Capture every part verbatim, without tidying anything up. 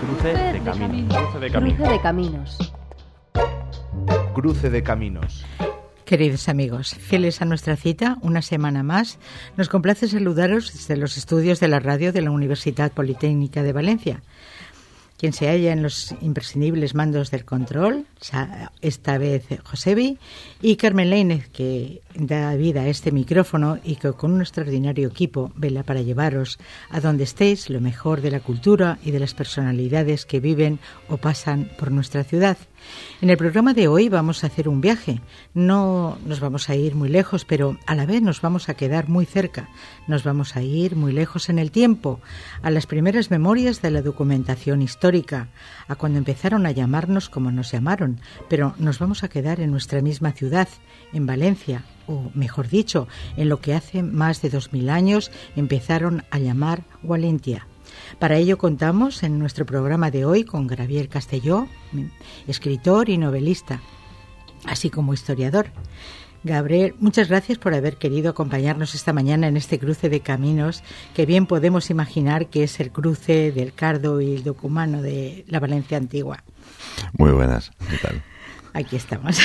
Cruce de caminos. Cruce de caminos. Cruce de caminos. Cruce de caminos. Queridos amigos, fieles a nuestra cita, una semana más, nos complace saludaros desde los estudios de la radio de la Universidad Politécnica de Valencia. Quien se halla en los imprescindibles mandos del control, esta vez Josebi, y Carmen Lainez, que da vida a este micrófono y que con un extraordinario equipo vela para llevaros a donde estéis lo mejor de la cultura y de las personalidades que viven o pasan por nuestra ciudad. En el programa de hoy vamos a hacer un viaje. No nos vamos a ir muy lejos, pero a la vez nos vamos a quedar muy cerca. Nos vamos a ir muy lejos en el tiempo, a las primeras memorias de la documentación histórica, a cuando empezaron a llamarnos como nos llamaron, pero nos vamos a quedar en nuestra misma ciudad, en Valencia, o mejor dicho, en lo que hace más de dos mil años empezaron a llamar Walentia. Para ello contamos en nuestro programa de hoy con Gabriel Castelló, escritor y novelista, así como historiador. Gabriel, muchas gracias por haber querido acompañarnos esta mañana en este cruce de caminos que bien podemos imaginar que es el cruce del Cardo y el Documano de la Valencia antigua. Muy buenas, ¿qué tal? Aquí estamos.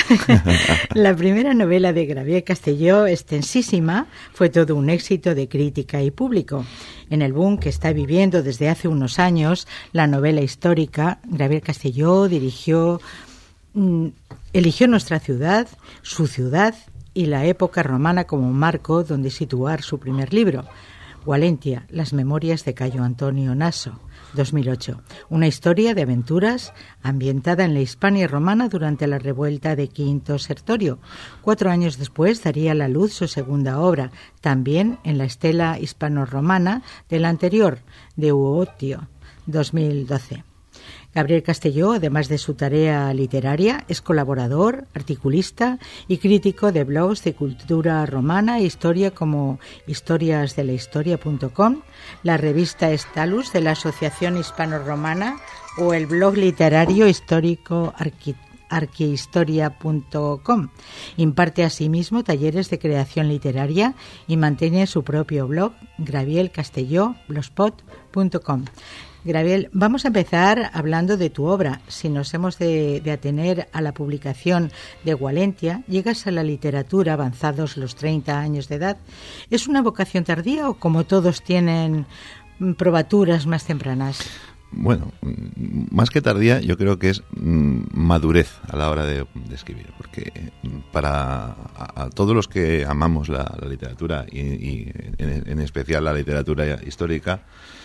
La primera novela de Gabriel Castelló, extensísima, fue todo un éxito de crítica y público. En el boom que está viviendo desde hace unos años la novela histórica, Gabriel Castelló dirigió, mm, eligió nuestra ciudad, su ciudad y la época romana como marco donde situar su primer libro, Walentia, las memorias de Cayo Antonio Naso, dos mil ocho. Una historia de aventuras ambientada en la Hispania romana durante la revuelta de Quinto Sertorio. Cuatro años después daría a la luz su segunda obra, también en la estela hispano-romana de la anterior, de Uotio, dos mil doce. Gabriel Castelló, además de su tarea literaria, es colaborador, articulista y crítico de blogs de cultura romana e historia como historias de la historia punto com, la revista Estalus de la Asociación Hispano-Romana o el blog literario histórico Arqui- arquihistoria punto com. Imparte asimismo talleres de creación literaria y mantiene su propio blog, Gabriel Castelló blogspot punto com. Gabriel, vamos a empezar hablando de tu obra. Si nos hemos de, de atener a la publicación de Walentia, llegas a la literatura avanzados los treinta años de edad. ¿Es una vocación tardía o como todos tienen probaturas más tempranas? Bueno, más que tardía, yo creo que es mm, madurez a la hora de, de escribir, porque para a, a todos los que amamos la, la literatura y, y en, en especial la literatura histórica,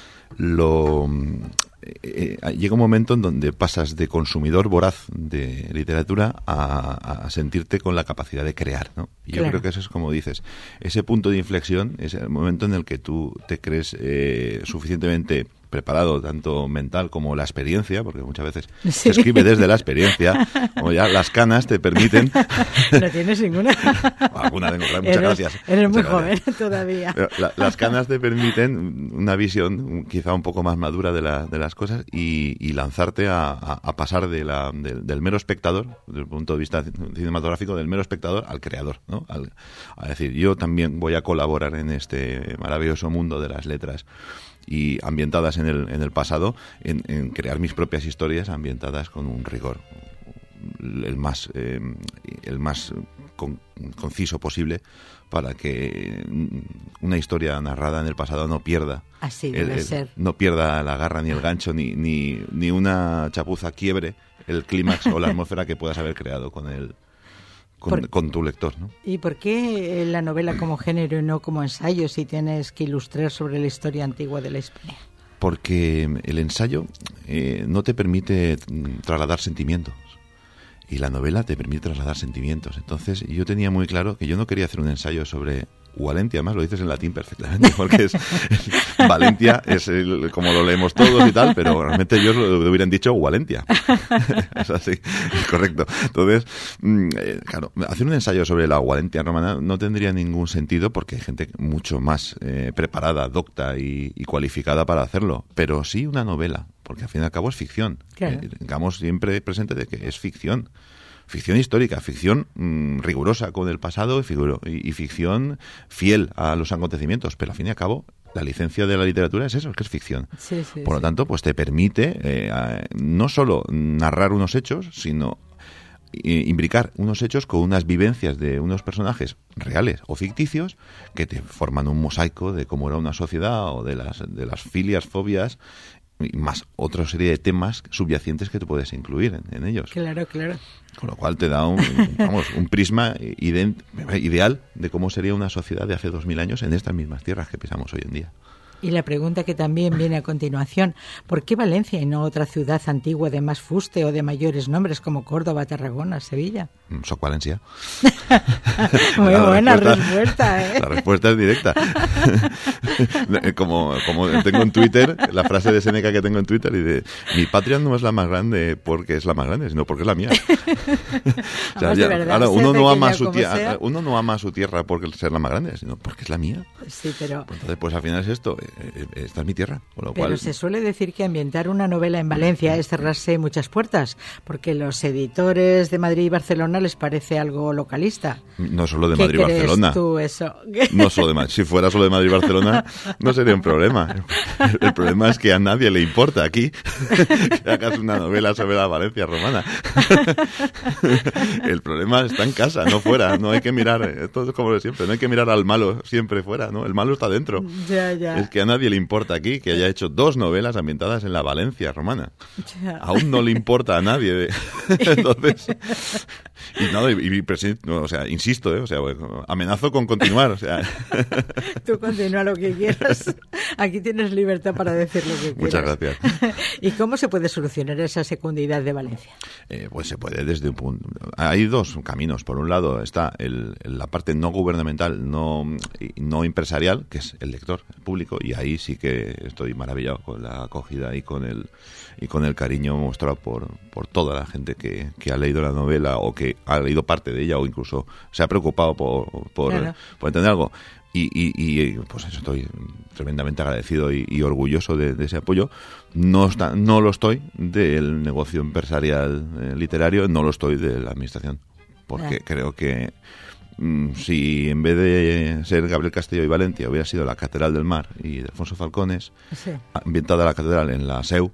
lo eh, eh, llega un momento en donde pasas de consumidor voraz de literatura a, a sentirte con la capacidad de crear, ¿no? Y yo claro. creo que eso es como dices, ese punto de inflexión es el momento en el que tú te crees eh, suficientemente preparado, tanto mental como la experiencia, porque muchas veces sí. se escribe desde la experiencia, o ya las canas te permiten... No tienes ninguna. Alguna tengo, muchas eres, gracias. Eres muchas muy gracias. joven todavía. Pero la, las canas te permiten una visión quizá un poco más madura de, la, de las cosas y, y lanzarte a, a, a pasar de la, de, del mero espectador, desde el punto de vista cinematográfico, del mero espectador al creador, ¿no? Al, a decir, yo también voy a colaborar en este maravilloso mundo de las letras y ambientadas en el, en el pasado, en, en crear mis propias historias ambientadas con un rigor el más eh, el más con, conciso posible, para que una historia narrada en el pasado no pierda Así debe el, el, ser. no pierda la garra ni el gancho ni, ni, ni una chapuza quiebre el clímax o la atmósfera que puedas haber creado con el Con, por, con tu lector, ¿no? ¿Y por qué la novela como género y no como ensayo si tienes que ilustrar sobre la historia antigua de la Hispania? Porque el ensayo eh, no te permite trasladar sentimientos y la novela te permite trasladar sentimientos. Entonces yo tenía muy claro que yo no quería hacer un ensayo sobre Walentia, además lo dices en latín perfectamente, porque es, es Valentia, es el, como lo leemos todos y tal, pero realmente ellos lo hubieran dicho Walentia. Es así, es correcto. Entonces, eh, claro, hacer un ensayo sobre la Walentia romana no tendría ningún sentido porque hay gente mucho más eh, preparada, docta y, y cualificada para hacerlo, pero sí una novela, porque al fin y al cabo es ficción. Claro. Eh, tengamos siempre presente de que es ficción. Ficción histórica, ficción mmm, rigurosa con el pasado y, figuro, y, y ficción fiel a los acontecimientos, pero al fin y al cabo la licencia de la literatura es eso, es que es ficción. Sí, sí, Por lo sí. tanto, pues te permite eh, no solo narrar unos hechos, sino imbricar unos hechos con unas vivencias de unos personajes reales o ficticios que te forman un mosaico de cómo era una sociedad o de las, de las filias, fobias y más otra serie de temas subyacentes que tú puedes incluir en, en ellos. Claro, claro. Con lo cual te da un, vamos, un prisma ide- ideal de cómo sería una sociedad de hace dos mil años en estas mismas tierras que pisamos hoy en día. Y la pregunta que también viene a continuación, ¿por qué Valencia y no otra ciudad antigua de más fuste o de mayores nombres como Córdoba, Tarragona, Sevilla? Soc Valencia. Muy La buena respuesta, respuesta, ¿eh? La respuesta es directa. Como, como tengo en Twitter, la frase de Séneca que tengo en Twitter, y de mi patria no es la más grande porque es la más grande, sino porque es la mía. O sea, Además, ya, de verdad, ahora, ser uno, no ama pequeña su como tierra, sea. uno no ama su tierra porque ser la más grande, sino porque es la mía. Sí, pero... Pues entonces, pues al final es esto, eh, eh, esta es mi tierra. Con lo Pero cual, se suele decir que ambientar una novela en Valencia es cerrarse muchas puertas, porque los editores de Madrid y Barcelona les parece algo localista. no solo de ¿Qué Madrid y crees Barcelona. tú eso? No solo de Madrid. Si fuera solo de Madrid y Barcelona, no sería un problema. El, el problema es que a nadie le importa aquí que hagas una novela sobre la Valencia romana. El problema está en casa, no fuera. No hay que mirar, esto es como de siempre, no hay que mirar al malo siempre fuera, ¿no? El malo está dentro. Ya, ya. Es que a nadie le importa aquí que haya hecho dos novelas ambientadas en la Valencia romana. Ya. Aún no le importa a nadie. De... Entonces, y no, y, y presi- no, o sea, insisto, ¿eh? O sea, bueno, amenazo con continuar, o sea. Tú continúa lo que quieras. Aquí tienes libertad para decir lo que quieras. Muchas gracias. ¿Y cómo se puede solucionar esa secundidad de Valencia? Eh, pues se puede desde un punto. Hay dos caminos. Por un lado está el, la parte no gubernamental, no, no empresarial, que es el lector, el público, y ahí sí que estoy maravillado con la acogida y con el y con el cariño mostrado por, por toda la gente que, que ha leído la novela o que ha leído parte de ella o incluso se ha preocupado por, por, Claro. por entender algo. Y, y, y pues eso, estoy tremendamente agradecido y, y orgulloso de, de ese apoyo. No está, no lo estoy del negocio empresarial eh, literario, no lo estoy de la administración, porque Ah. creo que mm, si en vez de ser Gabriel Castillo y Valencia hubiera sido la Catedral del Mar y de Alfonso Falcones, Sí. ambientada la catedral en la S E U,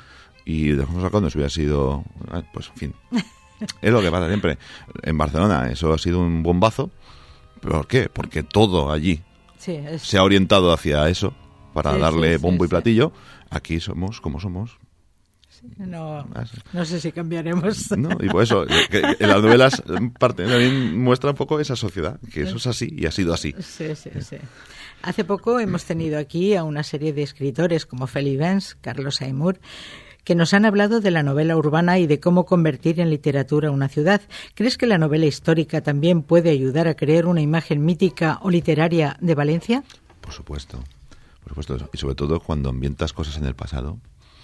y de Alfonso Falcones hubiera sido, ah, pues en fin, es lo que pasa siempre. En Barcelona eso ha sido un bombazo. ¿Por qué? Porque todo allí Sí, es... se ha orientado hacia eso, para Sí, darle sí, sí, bombo y sí. platillo. Aquí somos como somos. No, Ah, sí. no sé si cambiaremos. ¿No? Y por eso, que, que en las novelas en parte también muestra un poco esa sociedad, que eso es así y ha sido así. Sí, sí, sí. Hace poco hemos tenido aquí a una serie de escritores como Feli Benz, Carlos Aymur, que nos han hablado de la novela urbana y de cómo convertir en literatura una ciudad. ¿Crees que la novela histórica también puede ayudar a crear una imagen mítica o literaria de Valencia? Por supuesto, por supuesto. Y sobre todo cuando ambientas cosas en el pasado.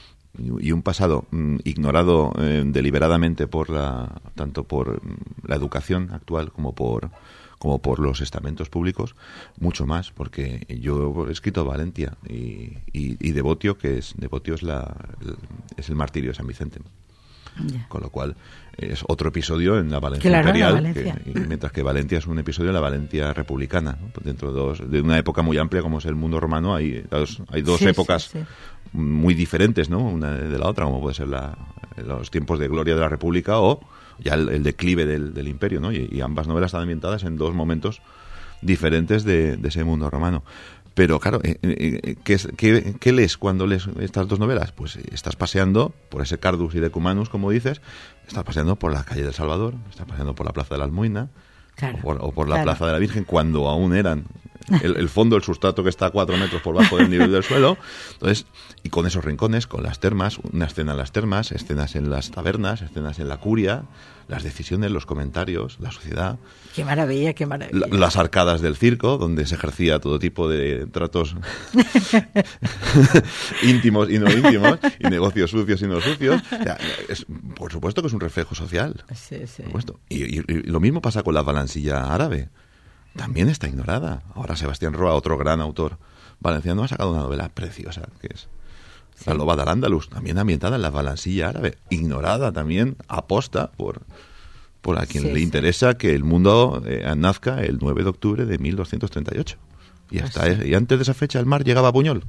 Y un pasado mm, ignorado eh, deliberadamente por la, tanto por mm, la educación actual como por como por los estamentos públicos, mucho más, porque yo he escrito Valencia y, y, y Devotio, que es Devotio es la el, es el martirio de San Vicente. Ya. Con lo cual es otro episodio en la Valencia Claro, imperial, la Valencia. que- y mientras que Valencia es un episodio en la Valencia republicana, ¿no? Pues dentro de, dos, de una época muy amplia como es el mundo romano, hay dos, hay dos Sí, épocas sí, sí. muy diferentes, ¿no? Una de la otra, como puede ser la, los tiempos de gloria de la República o ya el, el declive del, del imperio, ¿no? Y, y ambas novelas están ambientadas en dos momentos diferentes de, de ese mundo romano. Pero claro, eh, eh, ¿qué, es- qué, qué lees cuando lees estas dos novelas? Pues eh, estás paseando por ese Cardus y Decumanus, como dices, estás paseando por la calle del Salvador, estás paseando por la Plaza de la Almuina, Claro, o por, o por la claro. Plaza de la Virgen, cuando aún eran el, el fondo, el sustrato que está a cuatro metros por bajo del nivel del suelo. Entonces, y con esos rincones, con las termas, una escena en las termas, escenas en las tabernas, escenas en la curia, las decisiones, los comentarios, la sociedad, Qué maravilla, qué maravilla. la- las arcadas del circo, donde se ejercía todo tipo de tratos íntimos y no íntimos, y negocios sucios y no sucios. O sea, es- por supuesto que es un reflejo social. Sí, sí. Por supuesto. Y, y- y lo mismo pasa con la Valansilla árabe. También está ignorada. Ahora Sebastián Roa, otro gran autor valenciano, ha sacado una novela preciosa, que es La loba de Al-Ándalus, también ambientada en la Valansilla árabe. Ignorada también, aposta por, por a quien Sí, le sí. interesa que el mundo eh, nazca el nueve de octubre de mil doscientos treinta y ocho. Y hasta Pues es- y antes de esa fecha el mar llegaba a Buñol.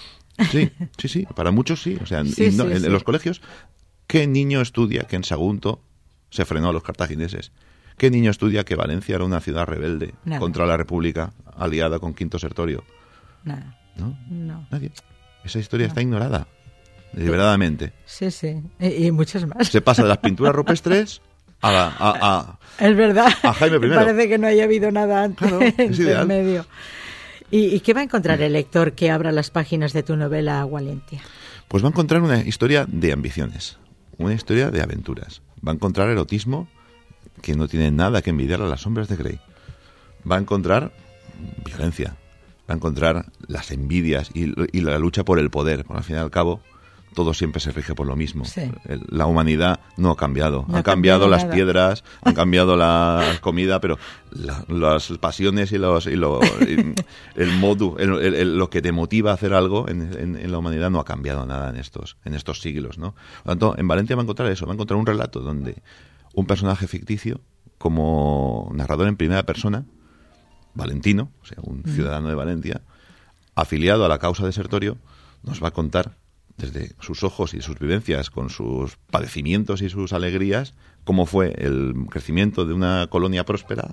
Sí, sí, sí, para muchos sí. O sea, en- Sí, y no- sí, en, sí. en los colegios, ¿qué niño estudia que en Sagunto se frenó a los cartagineses? ¿Qué niño estudia que Valencia era una ciudad rebelde Nada. contra la República aliada con Quinto Sertorio? Nada, ¿No? no. Nadie. Esa historia está ignorada, deliberadamente. Sí, sí. Y, y muchas más. Se pasa de las pinturas rupestres a, la- a, a- Es verdad. A Jaime primero. Parece que no haya habido nada antes Claro, es entre ideal. medio. ¿Y, ¿Y qué va a encontrar el lector que abra las páginas de tu novela Agualentia? Pues va a encontrar una historia de ambiciones, una historia de aventuras. Va a encontrar erotismo que no tiene nada que envidiar a las sombras de Grey. Va a encontrar violencia. Va a encontrar las envidias y, y la lucha por el poder. Porque al fin y al cabo, todo siempre se rige por lo mismo. Sí. El- La humanidad no ha cambiado. No ha han cambiado, cambiado las nada. piedras, han cambiado la comida, pero la- las pasiones y, los, y, lo- y el modo, el- el- el- lo que te motiva a hacer algo en, en- en la humanidad no ha cambiado nada en estos, en estos siglos, ¿no? Por lo tanto, en Valencia va a encontrar eso, va a encontrar un relato donde un personaje ficticio, como narrador en primera persona, Valentino, o sea, un ciudadano de Valencia, afiliado a la causa de Sertorio, nos va a contar desde sus ojos y sus vivencias, con sus padecimientos y sus alegrías, cómo fue el crecimiento de una colonia próspera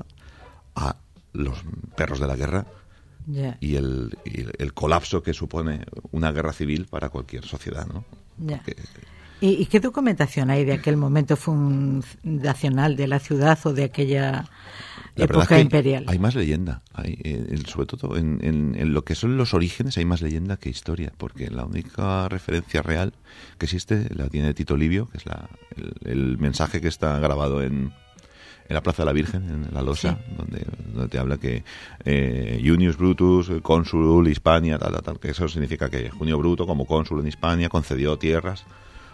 a los perros de la guerra Ya, y el, y el colapso que supone una guerra civil para cualquier sociedad, ¿no? ya. Porque- ¿Y, y qué documentación hay de aquel momento fundacional de la ciudad o de aquella La verdad época es que imperial? hay más leyenda, hay, eh, en- sobre todo en, en- en lo que son los orígenes hay más leyenda que historia, porque la única referencia real que existe la tiene Tito Livio, que es la, el, el mensaje que está grabado en, en la Plaza de la Virgen, en la losa, Sí. donde, donde te habla que eh, Junius Brutus, cónsul Hispania, tal, tal, tal, que eso significa que Junio Bruto, como cónsul en Hispania, concedió tierras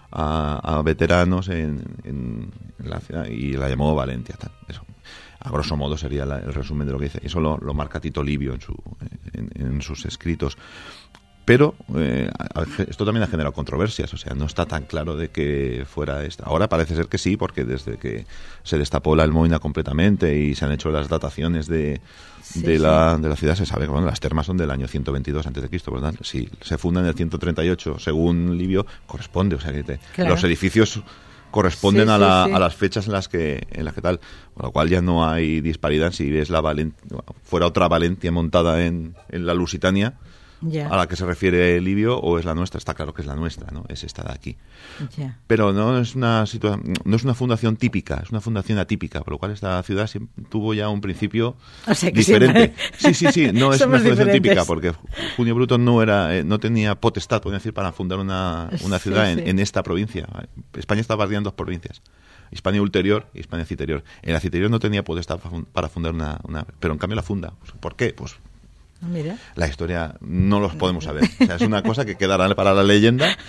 a, a veteranos en, en, en la ciudad y la llamó Valentia, tal, eso. A grosso modo sería la- el resumen de lo que dice. Eso lo, lo marca Tito Livio en, su, en, en sus escritos. Pero eh, a- esto también ha generado controversias, o sea, no está tan claro de que fuera esta. Ahora parece ser que sí, porque desde que se destapó la Almoina completamente y se han hecho las dataciones de, Sí, de, sí. la, de la ciudad, se sabe que bueno, las termas son del año ciento veintidós antes de Cristo, ¿verdad? Si se fundan en el ciento treinta y ocho, según Livio, corresponde, o sea, que te- Claro. los edificios corresponden Sí, a, sí, la- sí. a las fechas en las que en las que tal, con lo cual ya no hay disparidad si ves la Valen- fuera otra Valentia montada en, en la Lusitania Ya, a la que se refiere Livio o es la nuestra. Está claro que es la nuestra, ¿no? Es esta de aquí. ya. Pero no es una situa- no es una fundación típica, es una fundación atípica, por lo cual esta ciudad siempre tuvo ya un principio O sea que diferente. siempre- Sí, sí, sí, no es Somos una fundación diferentes. típica porque Junio Bruto no era eh, no tenía potestad, podría decir, para fundar una, una Sí, ciudad en, sí. en esta provincia. España estaba partida en dos provincias. Hispania Ulterior y Hispania Citerior. En la Citerior no tenía potestad pa- para fundar una, una pero en cambio la funda. ¿Por qué? Pues Mira. la historia no los podemos saber. O sea, es una cosa que quedará para la leyenda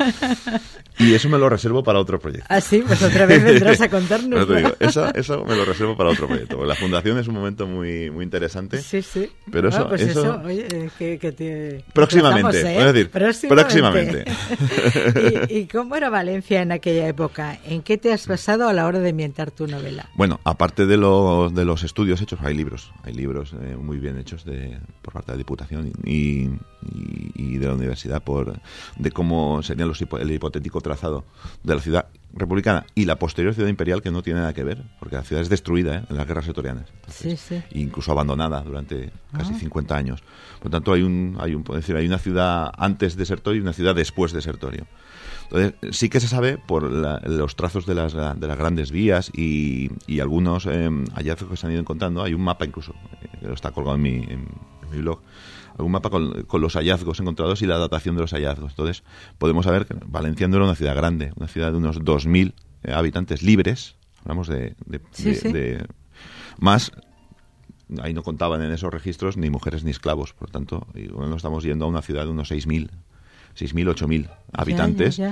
y eso me lo reservo para otro proyecto. Ah, sí, pues otra vez vendrás a contarnos. Pero te digo, eso, eso me lo reservo para otro proyecto. La fundación es un momento muy, muy interesante. Sí, sí. Pero Ah, eso- pues eso- eso, oye, eh, que, que te... Próximamente, empezamos, ¿eh? voy a decir, Próximamente. próximamente. ¿Y, ¿Y cómo era Valencia en aquella época? ¿En qué te has basado a la hora de ambientar tu novela? Bueno, aparte de los, de los estudios hechos, hay libros. Hay libros eh, muy bien hechos de, por parte de la Diputación y, y, y de la Universidad por de cómo sería los, hipo- el hipotético trazado de la ciudad republicana y la posterior ciudad imperial, que no tiene nada que ver, porque la ciudad es destruida ¿eh? en las guerras setorianas. Sí, sí. Incluso abandonada durante casi Ah. cincuenta años. Por lo tanto, hay un, hay un, puedo decir, hay una ciudad antes de Sertorio y una ciudad después de Sertorio. Entonces, sí que se sabe por la- los trazos de las, de las grandes vías y, y algunos eh, hallazgos que se han ido encontrando. Hay un mapa incluso, eh, que está colgado en mi, en, en mi blog, un mapa con, con los hallazgos encontrados y la datación de los hallazgos. Entonces, podemos saber que Valencia no era una ciudad grande, una ciudad de unos dos mil eh, habitantes libres, hablamos de, de, Sí, de- sí. de- más. Ahí no contaban en esos registros ni mujeres ni esclavos, por lo tanto, igual nos estamos yendo a una ciudad de unos seis mil, seis mil, ocho mil habitantes Ya, ya,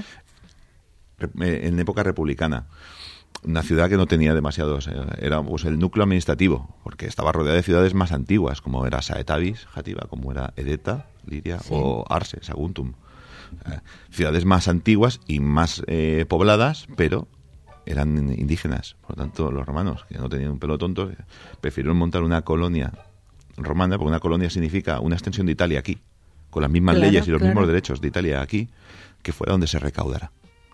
ya. re- en época republicana. Una ciudad que no tenía demasiados, eh, era pues el núcleo administrativo, porque estaba rodeada de ciudades más antiguas, como era Saetavis, Játiva, como era Edeta, Liria, Sí. o Arse, Saguntum. Eh, ciudades más antiguas y más eh, pobladas, pero eran indígenas. Por lo tanto, los romanos, que no tenían un pelo tonto, prefirieron montar una colonia romana, porque una colonia significa una extensión de Italia aquí, con las mismas Claro, leyes y los claro. mismos derechos de Italia aquí, que fuera donde se recaudara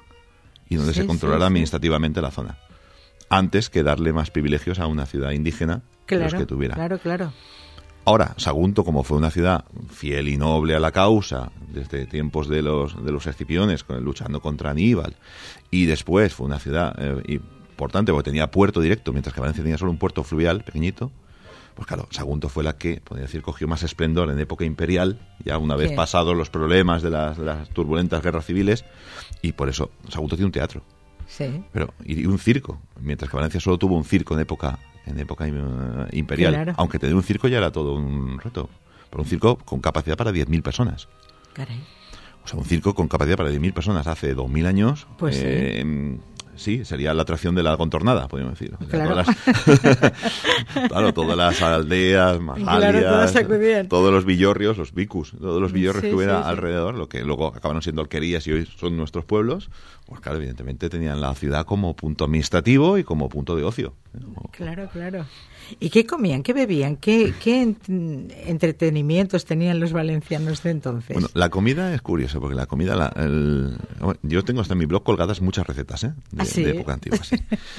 y donde Sí, se controlara sí, sí. administrativamente la zona, antes que darle más privilegios a una ciudad indígena de los Claro, que tuviera. claro, claro. Ahora, Sagunto, como fue una ciudad fiel y noble a la causa, desde tiempos de los, de los escipiones, con- luchando contra Aníbal, y después fue una ciudad eh, importante porque tenía puerto directo, mientras que Valencia tenía solo un puerto fluvial pequeñito, pues claro, Sagunto fue la que, podría decir, cogió más esplendor en época imperial, ya una vez Sí. pasados los problemas de las, de las turbulentas guerras civiles, y por eso Sagunto tiene un teatro. Sí. Pero, y un circo, mientras que Valencia solo tuvo un circo en época en época eh, imperial, Claro. aunque tener un circo ya era todo un reto, pero un circo con capacidad para diez mil personas. Caray. O sea, un circo con capacidad para diez mil personas hace dos mil años, Pues sí. eh, sí, sería la atracción de la contornada, podríamos decir. O sea, Claro. todas las- claro, todas las aldeas, Majalias, todas acudían. todos los villorrios, los vicus, todos los villorrios Sí, que hubiera sí, sí. alrededor, lo que luego acabaron siendo alquerías y hoy son nuestros pueblos, pues claro, evidentemente tenían la ciudad como punto administrativo y como punto de ocio. Claro, claro. ¿Y qué comían? ¿Qué bebían? ¿Qué, qué en- entretenimientos tenían los valencianos de entonces? Bueno, la comida es curiosa, porque la comida... La, el- yo tengo hasta en mi blog colgadas muchas recetas, ¿eh? De, ¿Ah, sí? de época antigua, sí.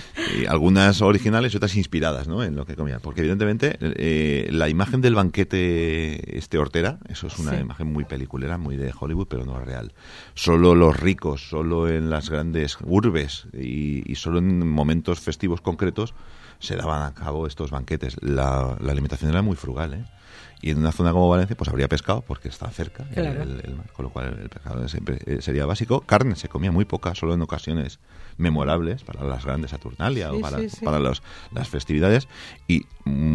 Y algunas originales y otras inspiradas, ¿no? En lo que comían. Porque evidentemente eh, la imagen del banquete este hortera, eso es una Sí. imagen muy peliculera, muy de Hollywood, pero no es real. Solo los ricos, solo en las grandes urbes y, y solo en momentos festivos concretos se daban a cabo estos banquetes. La, la alimentación era muy frugal, ¿eh? Y en una zona como Valencia, pues habría pescado, porque está cerca, el- Claro. el, el mar, con lo cual el pescado siempre eh, sería básico. Carne se comía muy poca, solo en ocasiones memorables, para las grandes Saturnalia Sí, o para, sí, sí. para los, las festividades, y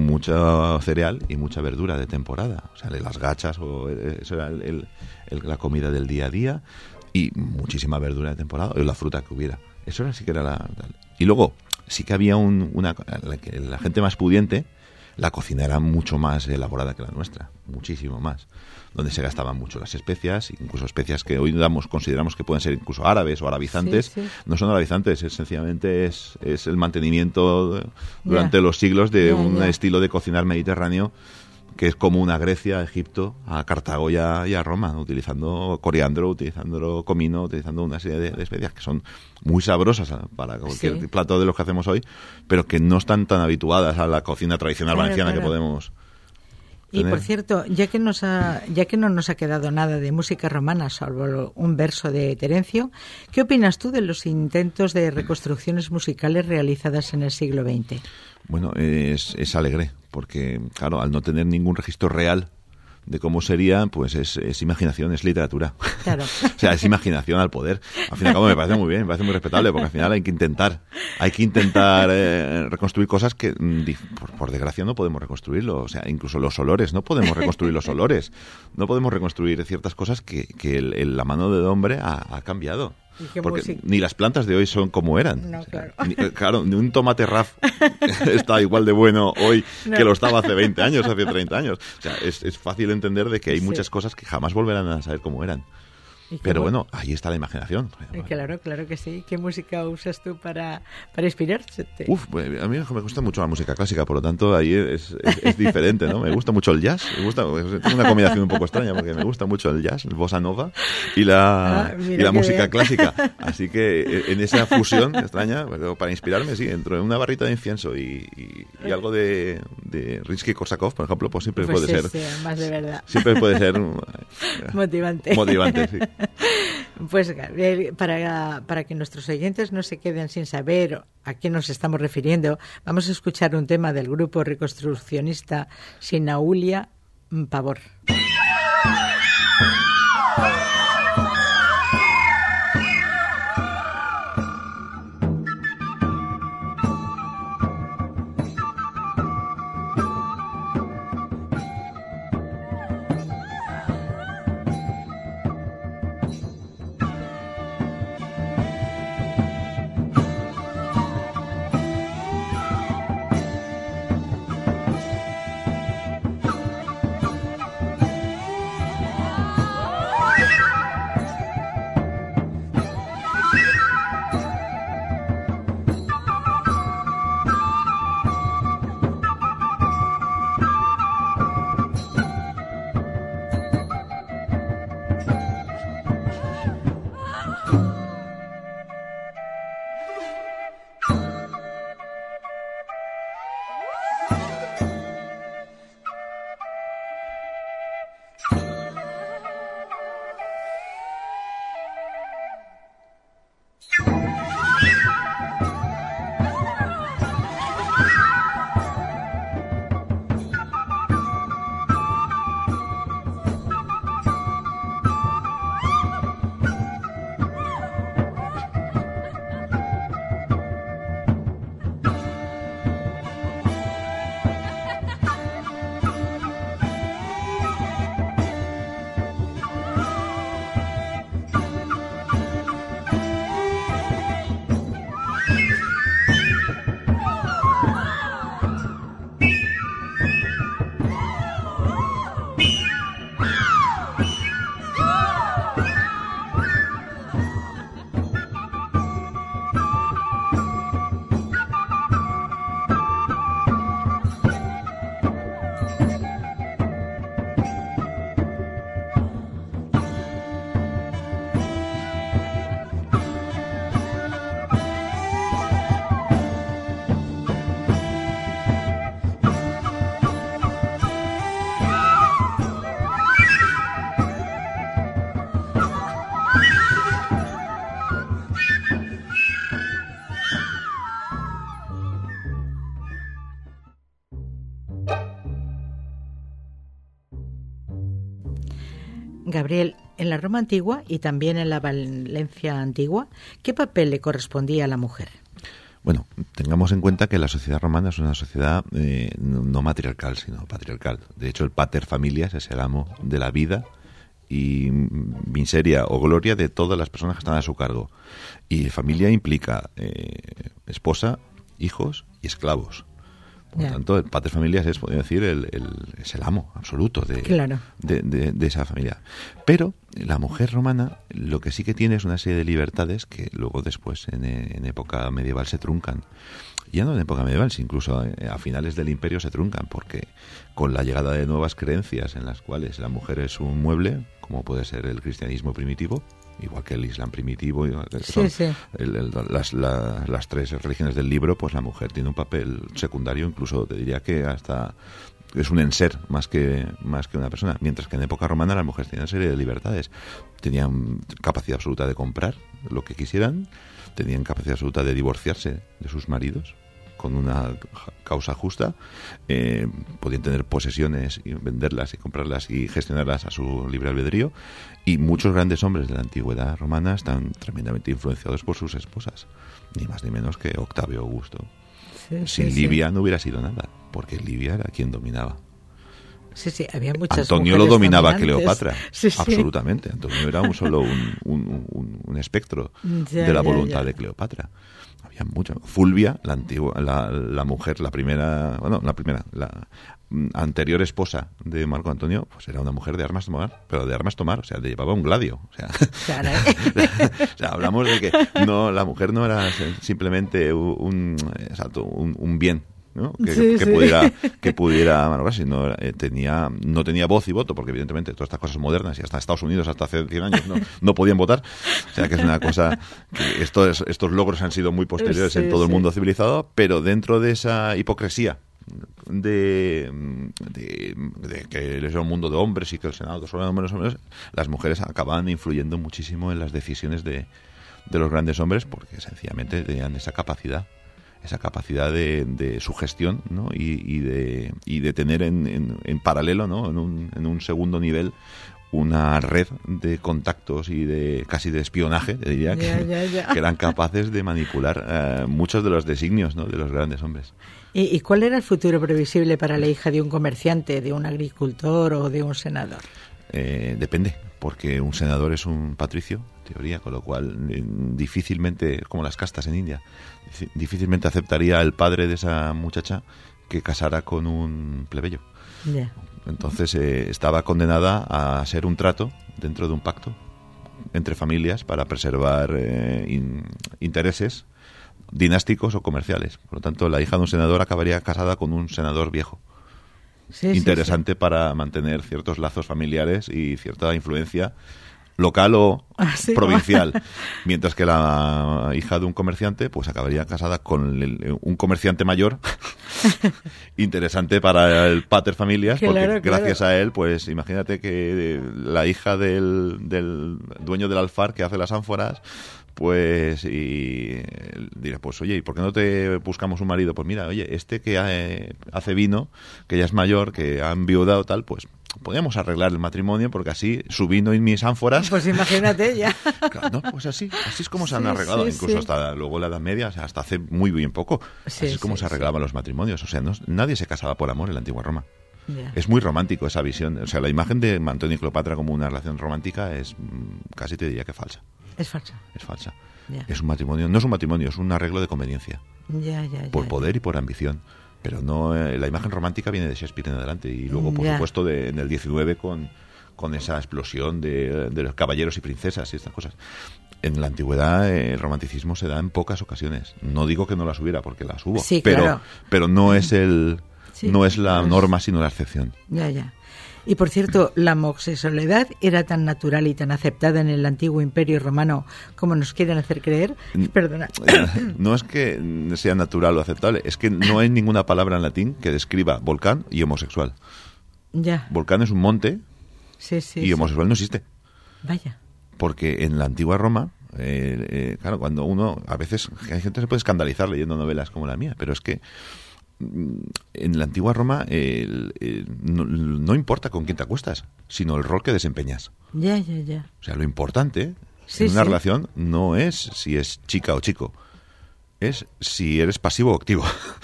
mucha cereal y mucha verdura de temporada. O sea, las gachas, o eh, eso era el- el- el- la comida del día a día, y muchísima verdura de temporada, o la fruta que hubiera. Eso era sí que era la... la- Y luego, sí que había un, una... La, que la gente más pudiente, la cocina era mucho más elaborada que la nuestra, muchísimo más, donde se gastaban mucho las especias, incluso especias que hoy damos, consideramos que pueden ser incluso árabes o arabizantes. Sí, sí. No son arabizantes, es sencillamente es, es el mantenimiento de- durante Ya. los siglos de Ya, un ya. estilo de cocinar mediterráneo que es común a Grecia, a Egipto, a Cartago y a, y a Roma, utilizando coriandro, utilizando comino, utilizando una serie de, de especias que son muy sabrosas para cualquier Sí. plato de los que hacemos hoy, pero que no están tan habituadas a la cocina tradicional Claro, valenciana claro. que podemos Y tener. por cierto, ya que nos ha, ya que no nos ha quedado nada de música romana, salvo un verso de Terencio, ¿qué opinas tú de los intentos de reconstrucciones musicales realizadas en el siglo veinte? Bueno, es, es alegre, porque, claro, al no tener ningún registro real de cómo sería, pues es, es imaginación, es literatura. Claro. O sea, es imaginación al poder. Al fin y al cabo me parece muy bien, me parece muy respetable, porque al final hay que intentar, hay que intentar eh, reconstruir cosas que, mm, di- por, por desgracia, no podemos reconstruirlo. O sea, incluso los olores, no podemos reconstruir los olores. No podemos reconstruir ciertas cosas que, que el- el- la mano del hombre ha, ha cambiado. ¿Y qué Porque música? ni las plantas de hoy son como eran. No, O sea, claro. ni, eh, claro, ni un tomate raf está igual de bueno hoy No. que lo estaba hace veinte años, hace treinta años. O sea, es, es fácil entender de que hay Sí. muchas cosas que jamás volverán a saber cómo eran. ¿Y qué Pero mu- bueno, ahí está la imaginación. Eh, Claro, claro que sí. ¿Qué música usas tú para, para inspirarte? Uf, pues, a mí me gusta mucho la música clásica, por lo tanto ahí es, es, es diferente, ¿no? Me gusta mucho el jazz, me gusta, tengo una combinación un poco extraña porque me gusta mucho el jazz, el bossa nova y la, Ah, mira y la qué música bien. clásica. Así que eh, en esa fusión extraña, pero para inspirarme, sí, entre una barrita de incienso y, y, y algo de, de Rimsky-Korsakov, por ejemplo, pues siempre Pues puede sí, ser, sí, más de verdad. siempre puede ser eh, Motivante. motivante, sí. Pues Gabriel, para, para que nuestros oyentes no se queden sin saber a qué nos estamos refiriendo, vamos a escuchar un tema del grupo reconstruccionista Sinaulia Pavor. Thank Gabriel, en la Roma antigua y también en la Valencia antigua, ¿qué papel le correspondía a la mujer? Bueno, tengamos en cuenta que la sociedad romana es una sociedad eh, no matriarcal, sino patriarcal. De hecho, el pater familias es el amo de la vida y miseria o gloria de todas las personas que están a su cargo. Y familia implica eh, esposa, hijos y esclavos. Por lo tanto, el pater familias es, podría decir, el, el, es el amo absoluto de, claro. de, de, de esa familia. Pero la mujer romana lo que sí que tiene es una serie de libertades que luego después, en, en época medieval, se truncan. Ya no en época medieval, sino incluso a finales del imperio se truncan, porque con la llegada de nuevas creencias en las cuales la mujer es un mueble, como puede ser el cristianismo primitivo, igual que el islam primitivo, que sí, son sí. El, el, las, la, las tres religiones del libro, pues la mujer tiene un papel secundario, incluso te diría que hasta es un enser más que más que una persona, mientras que en época romana las mujeres tenían una serie de libertades, tenían capacidad absoluta de comprar lo que quisieran, tenían capacidad absoluta de divorciarse de sus maridos con una causa justa, eh, podían tener posesiones y venderlas y comprarlas y gestionarlas a su libre albedrío, y muchos grandes hombres de la antigüedad romana están tremendamente influenciados por sus esposas, ni más ni menos que Octavio Augusto. Sí, Sin sí, Libia sí. no hubiera sido nada, porque Libia era quien dominaba. Sí, sí, había muchas Antonio lo dominaba dominantes. Cleopatra, sí, sí. absolutamente. Antonio era un solo un, un, un, un espectro ya, de la ya, voluntad ya. de Cleopatra. Había mucha. Fulvia, la antigua, la, la mujer, la primera, bueno, la primera, la anterior esposa de Marco Antonio, pues era una mujer de armas tomar, pero de armas tomar, o sea, le llevaba un gladio, o sea, claro. o sea, hablamos de que no, la mujer no era simplemente un, exacto, un, un bien, ¿no? Que, sí, que sí. pudiera que pudiera bueno, sino, eh, tenía no tenía voz y voto, porque evidentemente todas estas cosas modernas y hasta Estados Unidos hasta hace cien años no, no podían votar, o sea que es una cosa que estos, estos logros han sido muy posteriores sí, en todo sí. el mundo civilizado, pero dentro de esa hipocresía de, de, de que es un mundo de hombres y que el Senado son hombres, hombres, las mujeres acaban influyendo muchísimo en las decisiones de, de los grandes hombres, porque sencillamente tenían esa capacidad esa capacidad de, de sugestión, ¿no? y, y de y de tener en, en, en paralelo, ¿no? en, un, en un segundo nivel una red de contactos y de casi de espionaje, te diría, ya, que, ya, ya. que eran capaces de manipular uh, muchos de los designios, ¿no? de los grandes hombres. ¿Y, ¿Y cuál era el futuro previsible para la hija de un comerciante, de un agricultor o de un senador? Eh, depende, porque un senador es un patricio, en teoría, con lo cual eh, difícilmente, como las castas en India, difícilmente aceptaría el padre de esa muchacha que casara con un plebeyo. Yeah. Entonces eh, estaba condenada a ser un trato dentro de un pacto entre familias para preservar eh, in, intereses dinásticos o comerciales. Por lo tanto, la hija de un senador acabaría casada con un senador viejo. Sí, interesante sí, sí. para mantener ciertos lazos familiares y cierta influencia local o ah, ¿sí? provincial, mientras que la hija de un comerciante pues acabaría casada con el, un comerciante mayor interesante para el pater familias, claro, porque claro. gracias a él, pues imagínate que la hija del, del dueño del alfar que hace las ánforas, pues y diré, pues oye, ¿y por qué no te buscamos un marido? Pues mira, oye, este que eh, hace vino, que ya es mayor, que ha enviudado tal, pues podríamos arreglar el matrimonio, porque así su vino y mis ánforas... Pues imagínate ya. Claro, no, pues así, así es como se sí, han arreglado, sí, incluso sí. hasta luego la Edad Media, o sea, hasta hace muy bien poco. Sí, así es como sí, se arreglaban sí. los matrimonios, o sea, no, nadie se casaba por amor en la antigua Roma. Yeah. Es muy romántico esa visión, o sea, la imagen de Antonio y Cleopatra como una relación romántica es casi te diría que falsa. Es falsa. Es falsa. Yeah. Es un matrimonio, no es un matrimonio, es un arreglo de conveniencia. Ya, ya, ya, por ya. poder y por ambición. Pero no, eh, la imagen romántica viene de Shakespeare en adelante y luego, por ya. supuesto, de, en el diecinueve con, con esa explosión de, de los caballeros y princesas y estas cosas. En la antigüedad eh, el romanticismo se da en pocas ocasiones. No digo que no las hubiera, porque las hubo, sí, pero, claro. pero no es el sí, no es la pues, norma, sino la excepción. Ya, ya. Y por cierto, la homosexualidad era tan natural y tan aceptada en el antiguo Imperio Romano como nos quieren hacer creer. Perdona. No es que sea natural o aceptable, es que no hay ninguna palabra en latín que describa volcán y homosexual. Ya. Volcán es un monte sí, sí, y homosexual sí. no existe. Vaya. Porque en la antigua Roma, eh, eh, claro, cuando uno, a veces hay gente que se puede escandalizar leyendo novelas como la mía, pero es que en la antigua Roma el, el, no, no importa con quién te acuestas, sino el rol que desempeñas. Ya, ya, ya. O sea, lo importante Sí, en una sí. relación no es si es chica o chico, es si eres pasivo o activo.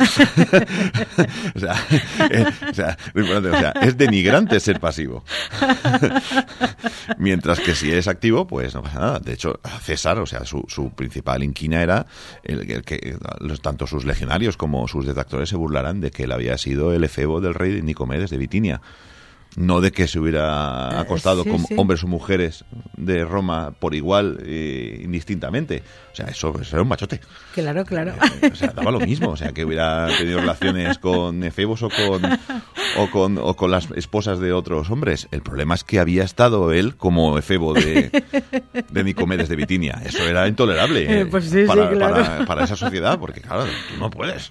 o, sea, eh, o, sea, lo importante, o sea, es denigrante ser pasivo. Mientras que si eres activo, pues no pasa nada. De hecho, César, o sea, su, su principal inquina era el, el que los, tanto sus legionarios como sus detractores se burlaran de que él había sido el efebo del rey Nicomedes de Bitinia. No de que se hubiera acostado sí, con sí. hombres o mujeres de Roma por igual, eh, indistintamente. O sea, eso, eso era un machote. Claro, claro. Eh, o sea, daba lo mismo. O sea, que hubiera tenido relaciones con efebos o con, o con o con las esposas de otros hombres. El problema es que había estado él como efebo de, de Nicomedes de Bitinia. Eso era intolerable Eh, pues sí, para, sí, claro. para, para esa sociedad, porque claro, tú no puedes.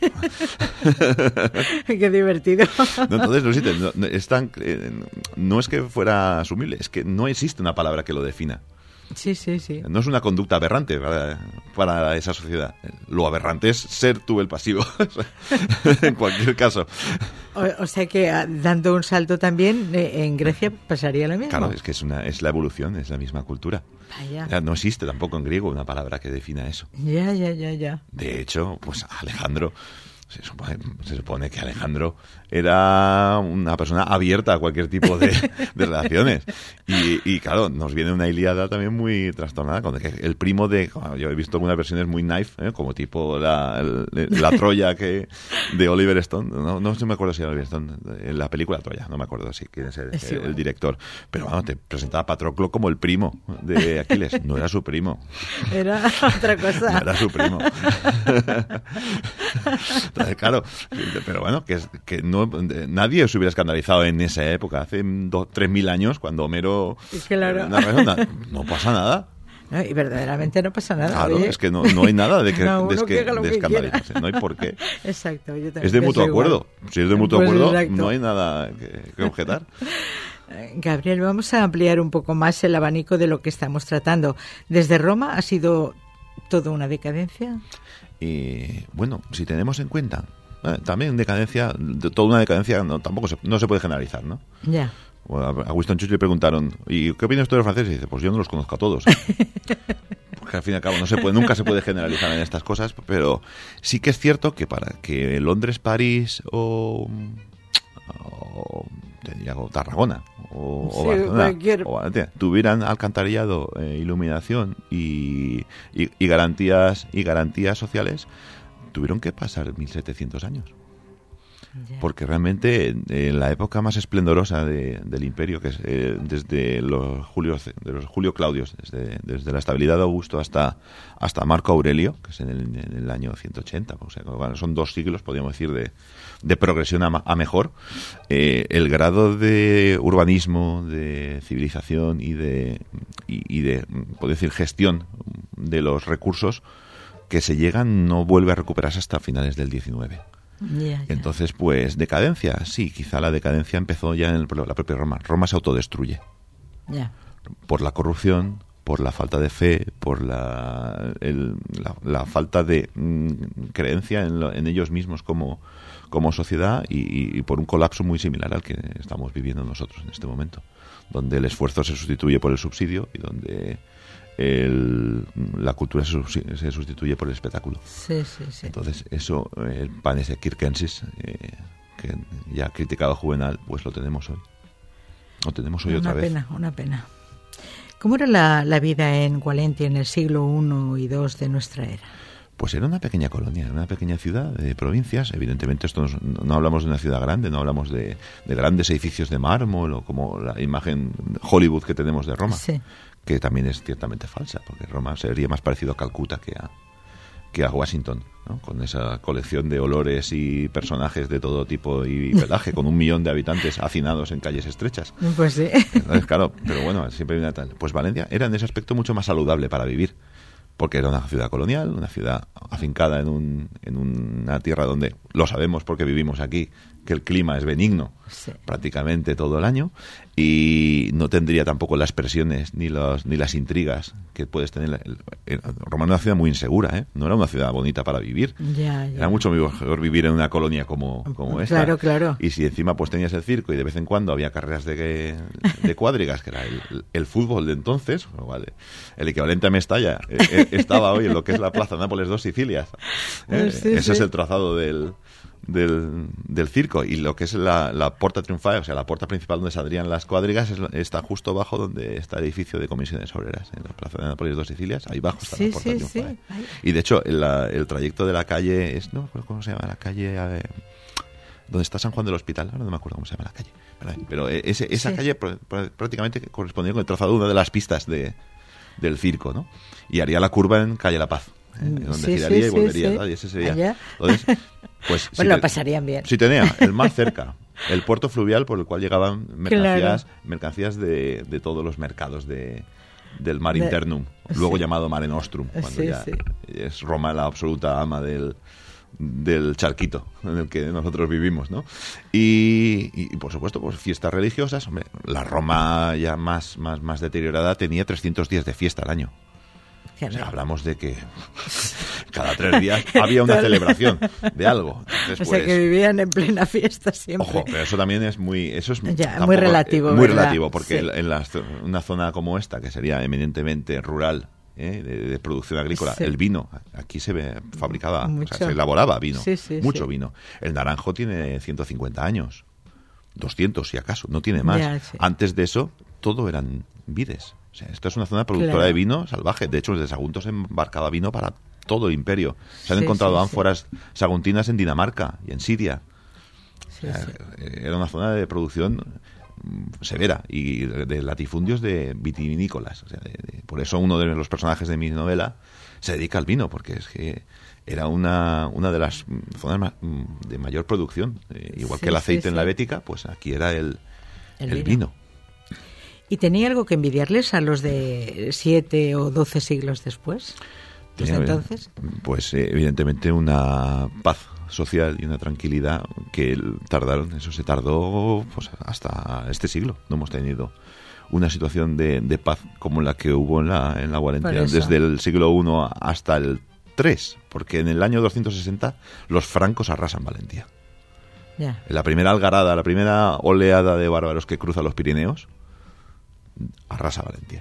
Qué divertido. No, entonces, no existe, no, no, es tan, eh, no es que fuera asumible, es que no existe una palabra que lo defina. Sí, sí, sí. No es una conducta aberrante para, para esa sociedad. Lo aberrante es ser tú el pasivo, en cualquier caso. O, o sea que ah, dando un salto también, eh, en Grecia pasaría lo mismo. Claro, es que es, una, es la evolución, es la misma cultura. Vaya. O sea, no existe tampoco en griego una palabra que defina eso. Ya, ya, ya, ya. De hecho, pues Alejandro... Se supone, se supone que Alejandro era una persona abierta a cualquier tipo de, de relaciones. Y, y claro, nos viene una Ilíada también muy trastornada. Con que el primo de... Yo he visto algunas versiones muy knife, ¿eh? Como tipo la, el, la Troya que de Oliver Stone. No, no me acuerdo si era Oliver Stone. En la película Troya, no me acuerdo si quién es el, Es el, igual. el director. Pero bueno, te presentaba a Patroclo como el primo de Aquiles. No era su primo. Era otra cosa. No era su primo. Entonces, claro, pero bueno, que, es, que no, nadie se hubiera escandalizado en esa época, hace dos, tres mil años, cuando Homero... Claro. No, no, no pasa nada. No, y verdaderamente no pasa nada. Claro, oye. es que no, no hay nada de que, Cada uno de que, que haga lo de que escandalizarse, no hay por qué. Exacto. Yo también Es de pienso mutuo igual. acuerdo. Si es de mutuo Pues acuerdo, exacto. no hay nada que, que objetar. Gabriel, vamos a ampliar un poco más el abanico de lo que estamos tratando. Desde Roma ha sido todo una decadencia. Y bueno, si tenemos en cuenta, eh, también decadencia, de, toda una decadencia no, tampoco se, no se puede generalizar, ¿no? Ya. Bueno, a Winston Churchill le preguntaron, ¿y qué opinas tú de los franceses? Y dice, pues yo no los conozco a todos. Porque al fin y al cabo no se puede, nunca se puede generalizar en estas cosas, pero sí que es cierto que para que Londres, París o, o, te diría, o Tarragona o, Sí, o Barcelona cualquier- o Valencia tuvieran alcantarillado, eh, iluminación y, y, y garantías y garantías sociales, tuvieron que pasar mil setecientos años. Ya. Porque realmente en la época más esplendorosa de, del imperio, que es eh, desde los Julio, de los Julio Claudios, desde, desde la estabilidad de Augusto hasta, hasta Marco Aurelio, que es en el, en el año ciento ochenta, o sea, bueno, son dos siglos, podríamos decir, de, de progresión a, a mejor, eh, el grado de urbanismo, de civilización y de, y, y de, podría decir, gestión de los recursos que se llegan no vuelve a recuperarse hasta finales del diecinueve. Ya, ya. Entonces, pues, decadencia, sí, quizá la decadencia empezó ya en el- la propia Roma. Roma se autodestruye Ya. por la corrupción, por la falta de fe, por la, el- la, la falta de mm, creencia en, lo- en ellos mismos como, como sociedad y, y por un colapso muy similar al que estamos viviendo nosotros en este momento, donde el esfuerzo se sustituye por el subsidio y donde el, la cultura se, subsi- se sustituye por el espectáculo. Sí, sí, sí. Entonces, eso, eh, el panes de Kirkensis, eh, que ya ha criticado Juvenal, pues lo tenemos hoy. Lo tenemos hoy Una otra vez. pena, una pena. ¿Cómo era la, la vida en Gualenti en el siglo primero y segundo de nuestra era? Pues era una pequeña colonia, era una pequeña ciudad de provincias. Evidentemente, esto no, no hablamos de una ciudad grande, no hablamos de, de grandes edificios de mármol o como la imagen Hollywood que tenemos de Roma, Sí. que también es ciertamente falsa, porque Roma sería más parecido a Calcuta que a, que a Washington, ¿no? Con esa colección de olores y personajes de todo tipo y pelaje, con un millón de habitantes hacinados en calles estrechas. Pues sí. Entonces, claro, pero bueno, siempre hay una tal. Pues Valencia era en ese aspecto mucho más saludable para vivir, porque era una ciudad colonial, una ciudad afincada en, un, en una tierra donde, lo sabemos porque vivimos aquí, que el clima es benigno sí. prácticamente todo el año y no tendría tampoco las presiones ni los ni las intrigas que puedes tener. El, el, Roma era una ciudad muy insegura, ¿eh? No era una ciudad bonita para vivir. Ya, ya. Era mucho mejor vivir en una colonia como, como esta. Claro, claro. Y si encima pues tenías el circo y de vez en cuando había carreras de, de cuadrigas, que era el, el fútbol de entonces, vale, el equivalente a Mestalla, eh, estaba hoy en lo que es la Plaza Nápoles dos Sicilias. ¿eh? Sí, Ese sí. es el trazado del... Del, del circo, y lo que es la, la Porta Triunfale, o sea, la puerta principal donde saldrían las cuadrigas, es, está justo abajo donde está el edificio de comisiones obreras, en la Plaza de Nápoles dos Sicilias, ahí abajo está sí, la Porta sí, Triunfale. Sí. Y de hecho, el, la, el trayecto de la calle es, no ¿cómo se llama? La calle eh, donde está San Juan del Hospital, ahora no me acuerdo cómo se llama la calle, pero ese, esa sí. calle pr- pr- prácticamente correspondía con el trazado de una de las pistas de, del circo, ¿no? Y haría la curva en calle La Paz, ¿eh? Donde sí, giraría sí, y volvería, sí, ¿verdad? Y ese sería. Allá. Entonces, pues, Pues si lo te- pasarían bien. Si tenía el mar cerca, el puerto fluvial por el cual llegaban mercancías, Claro. mercancías de, de todos los mercados de, del mar De- internum, luego sí. llamado Mare Nostrum, cuando Sí, ya sí. es Roma la absoluta ama del, del charquito en el que nosotros vivimos, ¿no? Y, y, y, por supuesto, pues fiestas religiosas. Hombre, la Roma ya más, más, más deteriorada tenía trescientos días de fiesta al año. O sea, hablamos de que cada tres días había una celebración de algo. Entonces, O sea, pues, que vivían en plena fiesta siempre. ojo, pero eso también es muy... Eso es Ya, tampoco- muy relativo, Muy ¿verdad? relativo, porque Sí. en la, una zona como esta, que sería eminentemente rural, ¿eh? de, de producción agrícola, Sí. el vino, aquí se ve, fabricaba, Mucho. o sea, se elaboraba vino, Sí, sí, mucho sí. vino. El naranjo tiene ciento cincuenta años, doscientos si acaso, no tiene más. Ya, sí. Antes de eso, todo eran vides. O sea, esta es una zona productora Claro. de vino salvaje. De hecho, desde Sagunto se embarcaba vino para todo el imperio. Se han Sí, encontrado sí, sí. ánforas saguntinas en Dinamarca y en Siria. Sí, sí. Era una zona de producción mm, severa y de, de latifundios de vitivinícolas. O sea, de- de- por eso uno de los personajes de mi novela se dedica al vino, porque es que era una, una de las mm, zonas ma- mm, de mayor producción. Eh, igual Sí, que el sí, aceite en sí. la Bética, pues aquí era el, El el, vino. vino. ¿Y tenía algo que envidiarles a los de siete o doce siglos después? Desde Tenía, entonces. Pues eh, evidentemente una paz social y una tranquilidad que el- tardaron, eso se tardó pues hasta este siglo. No hemos tenido una situación de, de paz como la que hubo en la, en la Valentia Por eso. desde el siglo primero hasta el tres, porque en el año doscientos sesenta los francos arrasan Valentia. Ya. En la primera algarada, la primera oleada de bárbaros que cruza los Pirineos, arrasa Valentia.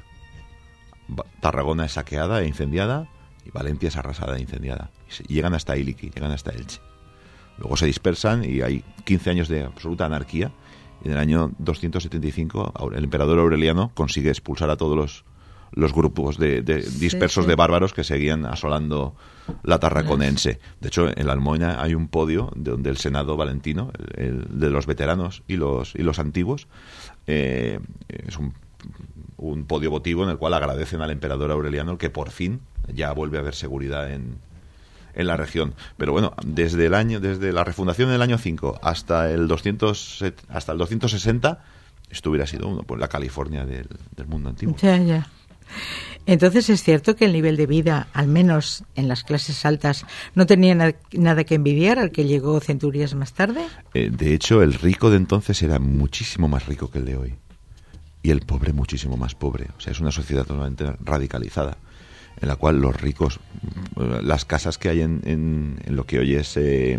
Ba- Tarragona es saqueada e incendiada y Valencia es arrasada e incendiada. Y se- y llegan hasta Iliki, llegan hasta Elche. Luego se dispersan y hay quince años de absoluta anarquía. Y en el año doscientos setenta y cinco Aure- el emperador Aureliano consigue expulsar a todos los, los grupos de, de dispersos sí. de bárbaros que seguían asolando la tarraconense. De hecho, en la Almoina hay un podio de donde el Senado Valentino, el, el de los veteranos y los, y los antiguos, eh, es un, un podio votivo en el cual agradecen al emperador Aureliano que por fin ya vuelve a haber seguridad en, en la región. Pero bueno, desde el año, desde la refundación del año cinco hasta el doscientos hasta el doscientos sesenta, esto hubiera sido uno, pues la California del, del mundo antiguo. Ya, ya. Entonces es cierto que el nivel de vida, al menos en las clases altas, no tenía na- nada que envidiar al que llegó centurias más tarde. Eh, de hecho, el rico de entonces era muchísimo más rico que el de hoy. Y el pobre muchísimo más pobre. O sea, es una sociedad totalmente radicalizada, en la cual los ricos, eh, las casas que hay en, en, en lo que hoy es eh,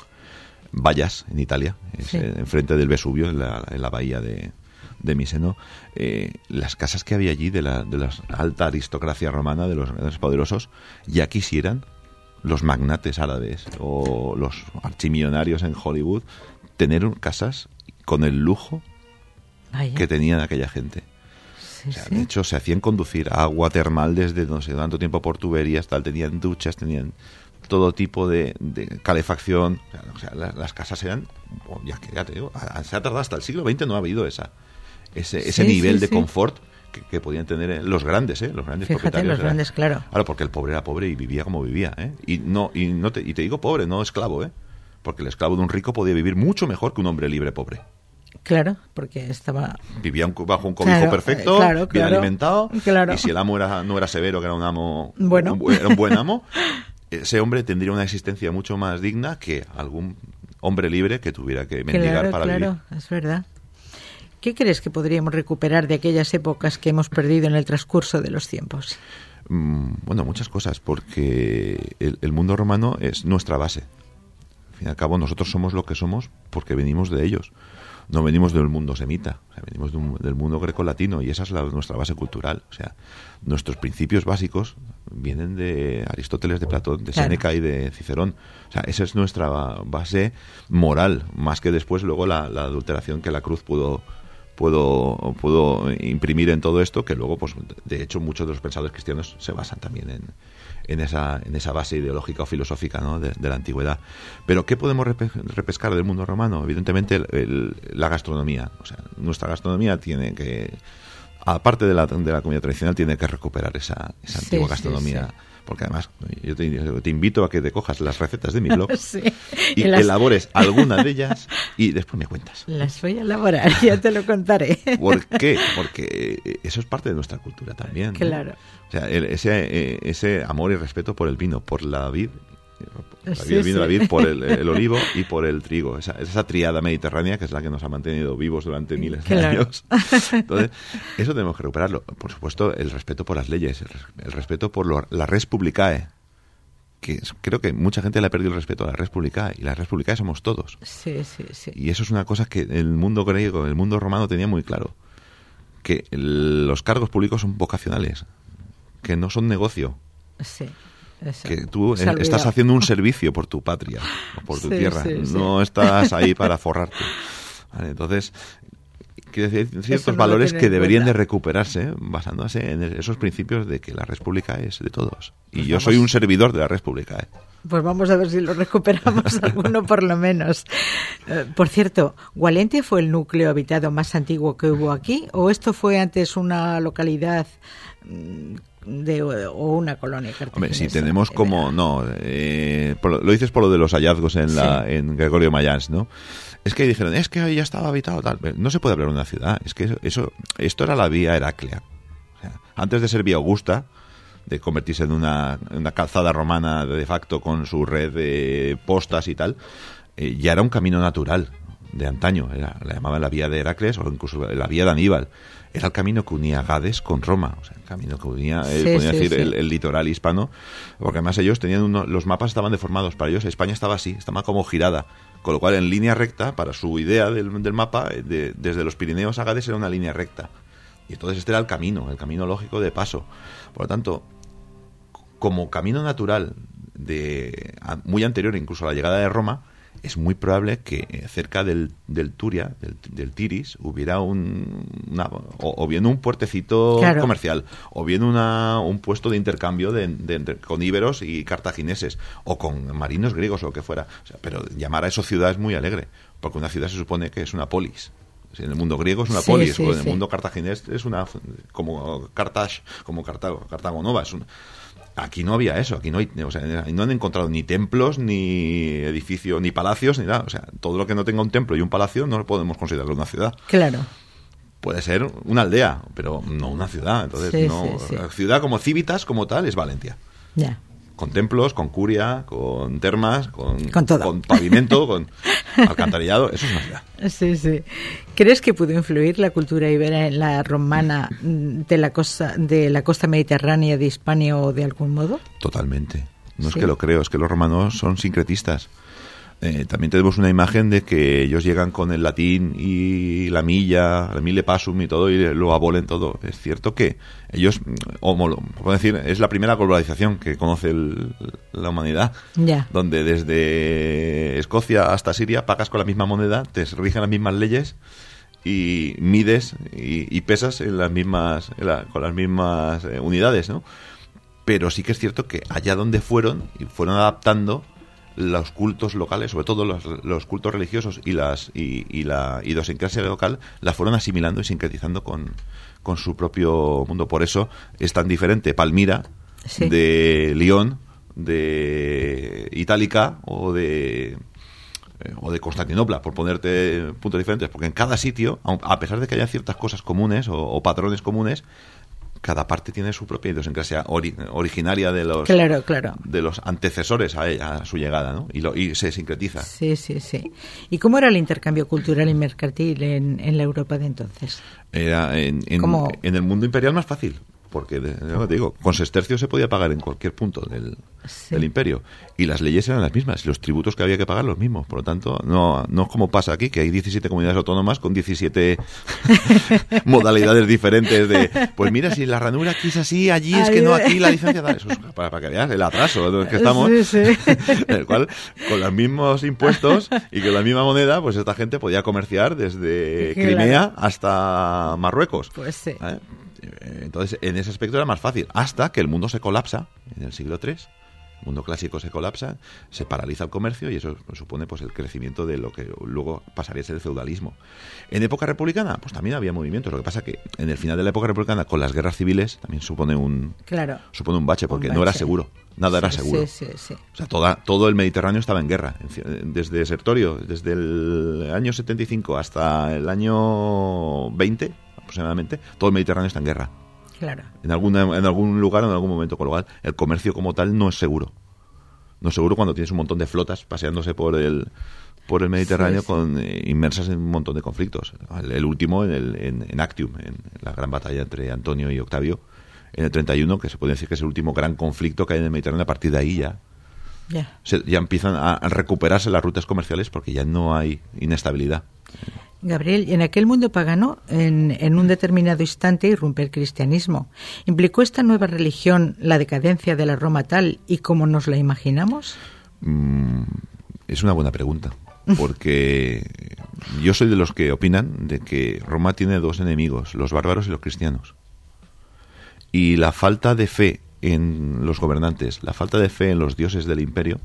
Vallas, en Italia, es, Sí. eh, enfrente del Vesubio, en la, en la bahía de, de Miseno, eh, las casas que había allí de la, de la alta aristocracia romana, de los grandes poderosos, ya quisieran los magnates árabes o los archimillonarios en Hollywood tener un- casas con el lujo Vaya. que tenían aquella gente. Sí, O sea, sí. de hecho, se hacían conducir agua termal desde no sé cuánto tiempo por tuberías, tal, tenían duchas, tenían todo tipo de, de calefacción. O sea, o sea, las, las casas eran, oh, ya que ya te digo, a- se ha tardado hasta el siglo veinte, no ha habido esa ese, ese Sí, nivel sí, de sí. confort que, que podían tener los grandes, ¿eh? Los grandes Fíjate, propietarios. los de la- grandes, claro. Claro, porque el pobre era pobre y vivía como vivía, ¿eh? Y no y no te, y te digo pobre, no esclavo, ¿eh? Porque el esclavo de un rico podía vivir mucho mejor que un hombre libre pobre. Claro, porque estaba... Vivía un- bajo un cobijo Claro, perfecto, eh, claro, bien claro, alimentado, claro. y si el amo era, no era severo, que era un amo, Bueno. un bu- era un buen amo, ese hombre tendría una existencia mucho más digna que algún hombre libre que tuviera que mendigar claro, para claro, vivir. Claro, es verdad. ¿Qué crees que podríamos recuperar de aquellas épocas que hemos perdido en el transcurso de los tiempos? Mm, bueno, muchas cosas, porque el, el mundo romano es nuestra base. Al fin y al cabo, nosotros somos lo que somos porque venimos de ellos. No venimos del mundo semita, o sea, venimos de un, del mundo grecolatino, y esa es la, nuestra base cultural. O sea, nuestros principios básicos vienen de Aristóteles, de Platón, de claro. Séneca y de Cicerón. O sea, esa es nuestra base moral, más que después luego la, la adulteración que la cruz pudo pudo pudo imprimir en todo esto, que luego, pues, de hecho, muchos de los pensadores cristianos se basan también en, en esa en esa base ideológica o filosófica, ¿no?, de, de la antigüedad. Pero ¿qué podemos repe- repescar del mundo romano? Evidentemente el, el, la gastronomía. O sea, nuestra gastronomía tiene que, aparte de la de la comida tradicional, tiene que recuperar esa, esa sí, antigua sí, gastronomía. Sí. Porque además yo te, te invito a que te cojas las recetas de mi blog sí. y, y las... elabores alguna de ellas y después me cuentas. Las voy a elaborar, ya te lo contaré. ¿Por qué? Porque eso es parte de nuestra cultura también, ¿no? Claro. O sea, el, ese, ese amor y respeto por el vino, por la vid, la vid, sí, el vino, sí. la vid, por el, el olivo y por el trigo. Esa, esa triada mediterránea que es la que nos ha mantenido vivos durante miles de claro. años. Entonces, eso tenemos que recuperarlo. Por supuesto, el respeto por las leyes, el, el respeto por lo, la res publicae, que creo que mucha gente le ha perdido el respeto a la res publicae, y la res publicae somos todos. Sí, sí, sí. Y eso es una cosa que el mundo griego, el mundo romano tenía muy claro, que el, los cargos públicos son vocacionales, que no son negocio. Sí. Eso. Que tú Se ha estás olvidado. haciendo un servicio por tu patria, o por tu sí, tierra, sí, sí. no estás ahí para forrarte. Vale, entonces, quiere decir, ciertos no valores lo que tiene en deberían cuenta. de recuperarse basándose en esos principios de que la res pública es de todos. Y Pues yo vamos. soy un servidor de la res pública, ¿eh? Pues vamos a ver si lo recuperamos alguno por lo menos. Eh, por cierto, ¿Gualentia fue el núcleo habitado más antiguo que hubo aquí? ¿O esto fue antes una localidad de, o una colonia cartaginesa? Hombre, si tenemos como... No, eh, por lo, lo dices por lo de los hallazgos en, la, Sí. en Gregorio Mayans, ¿no? Es que dijeron, es que ahí ya estaba habitado tal. No se puede hablar de una ciudad. Es que eso, eso esto era la vía Heraclea. O sea, antes de ser vía Augusta, de convertirse en una, en una calzada romana de facto con su red de postas y tal, eh, ya era un camino natural de antaño. Era, la llamaban la vía de Heracles o incluso la vía de Aníbal. Era el camino que unía Gades con Roma, o sea, el camino que unía, eh, Sí, podría sí, decir, sí. el, el litoral hispano, porque además ellos tenían uno, los mapas estaban deformados para ellos. España estaba así, estaba como girada, con lo cual en línea recta, para su idea del, del mapa, de, desde los Pirineos a Gades era una línea recta. Y entonces este era el camino, el camino lógico de paso. Por lo tanto, como camino natural de a, muy anterior incluso a la llegada de Roma, es muy probable que cerca del, del Turia, del, del Tiris, hubiera un una, o, o bien un puertecito Claro. comercial, o bien una, un puesto de intercambio de, de, de, con íberos y cartagineses, o con marinos griegos o lo que fuera. O sea, pero llamar a eso ciudad es muy alegre, porque una ciudad se supone que es una polis. En el mundo griego es una Sí, polis, sí, o en el sí. mundo cartaginés es una, como Carthage, como Cartago, Cartago Nova. Es una, aquí no había eso, aquí no hay, o sea, no han encontrado ni templos, ni edificios, ni palacios, ni nada. O sea, todo lo que no tenga un templo y un palacio no lo podemos considerar una ciudad. Claro. Puede ser una aldea, pero no una ciudad. Entonces, Sí, no, sí, sí. la ciudad como civitas, como tal, es Valencia. Ya. Con templos, con curia, con termas, con, Con todo. con pavimento, con alcantarillado. Eso es una ciudad. Sí, sí. ¿Crees que pudo influir la cultura ibera en la romana de la costa, de la costa mediterránea de Hispania o de algún modo? Totalmente. No Sí. es que lo creo, es que los romanos son sincretistas. Eh, también tenemos una imagen de que ellos llegan con el latín y la milla, la mille pasum y todo, y lo abolen todo. Es cierto que ellos, o puedo decir, es la primera globalización que conoce el, la humanidad, Ya. donde desde Escocia hasta Siria pagas con la misma moneda, te rigen las mismas leyes y mides y, y pesas en las mismas, en la, con las mismas eh, unidades, ¿no? Pero sí que es cierto que allá donde fueron, y fueron adaptando los cultos locales, sobre todo los, los cultos religiosos y las y, y la idiosincrasia local, la fueron asimilando y sincretizando con, con su propio mundo. Por eso es tan diferente Palmira Sí. de León, de Itálica o de eh, o de Constantinopla, por ponerte puntos diferentes, porque en cada sitio, a pesar de que haya ciertas cosas comunes o, o patrones comunes, cada parte tiene su propia idiosincrasia ori- originaria de los claro, claro. de los antecesores a, ella, a su llegada, ¿no? Y, lo, y se sincretiza. Sí, sí, sí. ¿Y cómo era el intercambio cultural y mercantil en, en la Europa de entonces? Era en, en, en el mundo imperial más fácil. Porque, te digo, con sestercios se podía pagar en cualquier punto del, sí. del imperio. Y las leyes eran las mismas, y los tributos que había que pagar los mismos. Por lo tanto, no, no es como pasa aquí, que hay diecisiete comunidades autónomas con diecisiete modalidades diferentes de, pues mira, si la ranura aquí es así, allí es que no, aquí la licencia da. Eso es para, para que veas el atraso en el que estamos. Sí, sí. En el cual, con los mismos impuestos y con la misma moneda, pues esta gente podía comerciar desde claro. Crimea hasta Marruecos. Pues sí. ¿Eh? Entonces, en ese aspecto era más fácil, hasta que el mundo se colapsa en el siglo tres. El mundo clásico se colapsa, se paraliza el comercio y eso supone pues el crecimiento de lo que luego pasaría a ser el feudalismo. En época republicana, pues también había movimientos. Lo que pasa que en el final de la época republicana, con las guerras civiles, también supone un claro. supone un bache, porque un bache. no era seguro. Nada sí, era seguro. Sí, sí, sí. O sea, toda, todo el Mediterráneo estaba en guerra. Desde Sertorio, desde el año setenta y cinco hasta el año veinte, aproximadamente, todo el Mediterráneo está en guerra. Claro. En, alguna, en algún lugar o en algún momento, con lo cual el comercio como tal no es seguro. No es seguro cuando tienes un montón de flotas paseándose por el por el Mediterráneo sí, sí. con eh, inmersas en un montón de conflictos. El, el último en, el, en, en Actium, en la gran batalla entre Antonio y Octavio, en el treinta y uno, que se puede decir que es el último gran conflicto que hay en el Mediterráneo. A partir de ahí ya, yeah. se, ya empiezan a, a recuperarse las rutas comerciales porque ya no hay inestabilidad. Gabriel, en aquel mundo pagano, en, en un determinado instante irrumpe el cristianismo. ¿Implicó esta nueva religión la decadencia de la Roma tal y como nos la imaginamos? Mm, es una buena pregunta, porque yo soy de los que opinan de que Roma tiene dos enemigos, los bárbaros y los cristianos. Y la falta de fe en los gobernantes, la falta de fe en los dioses del imperio,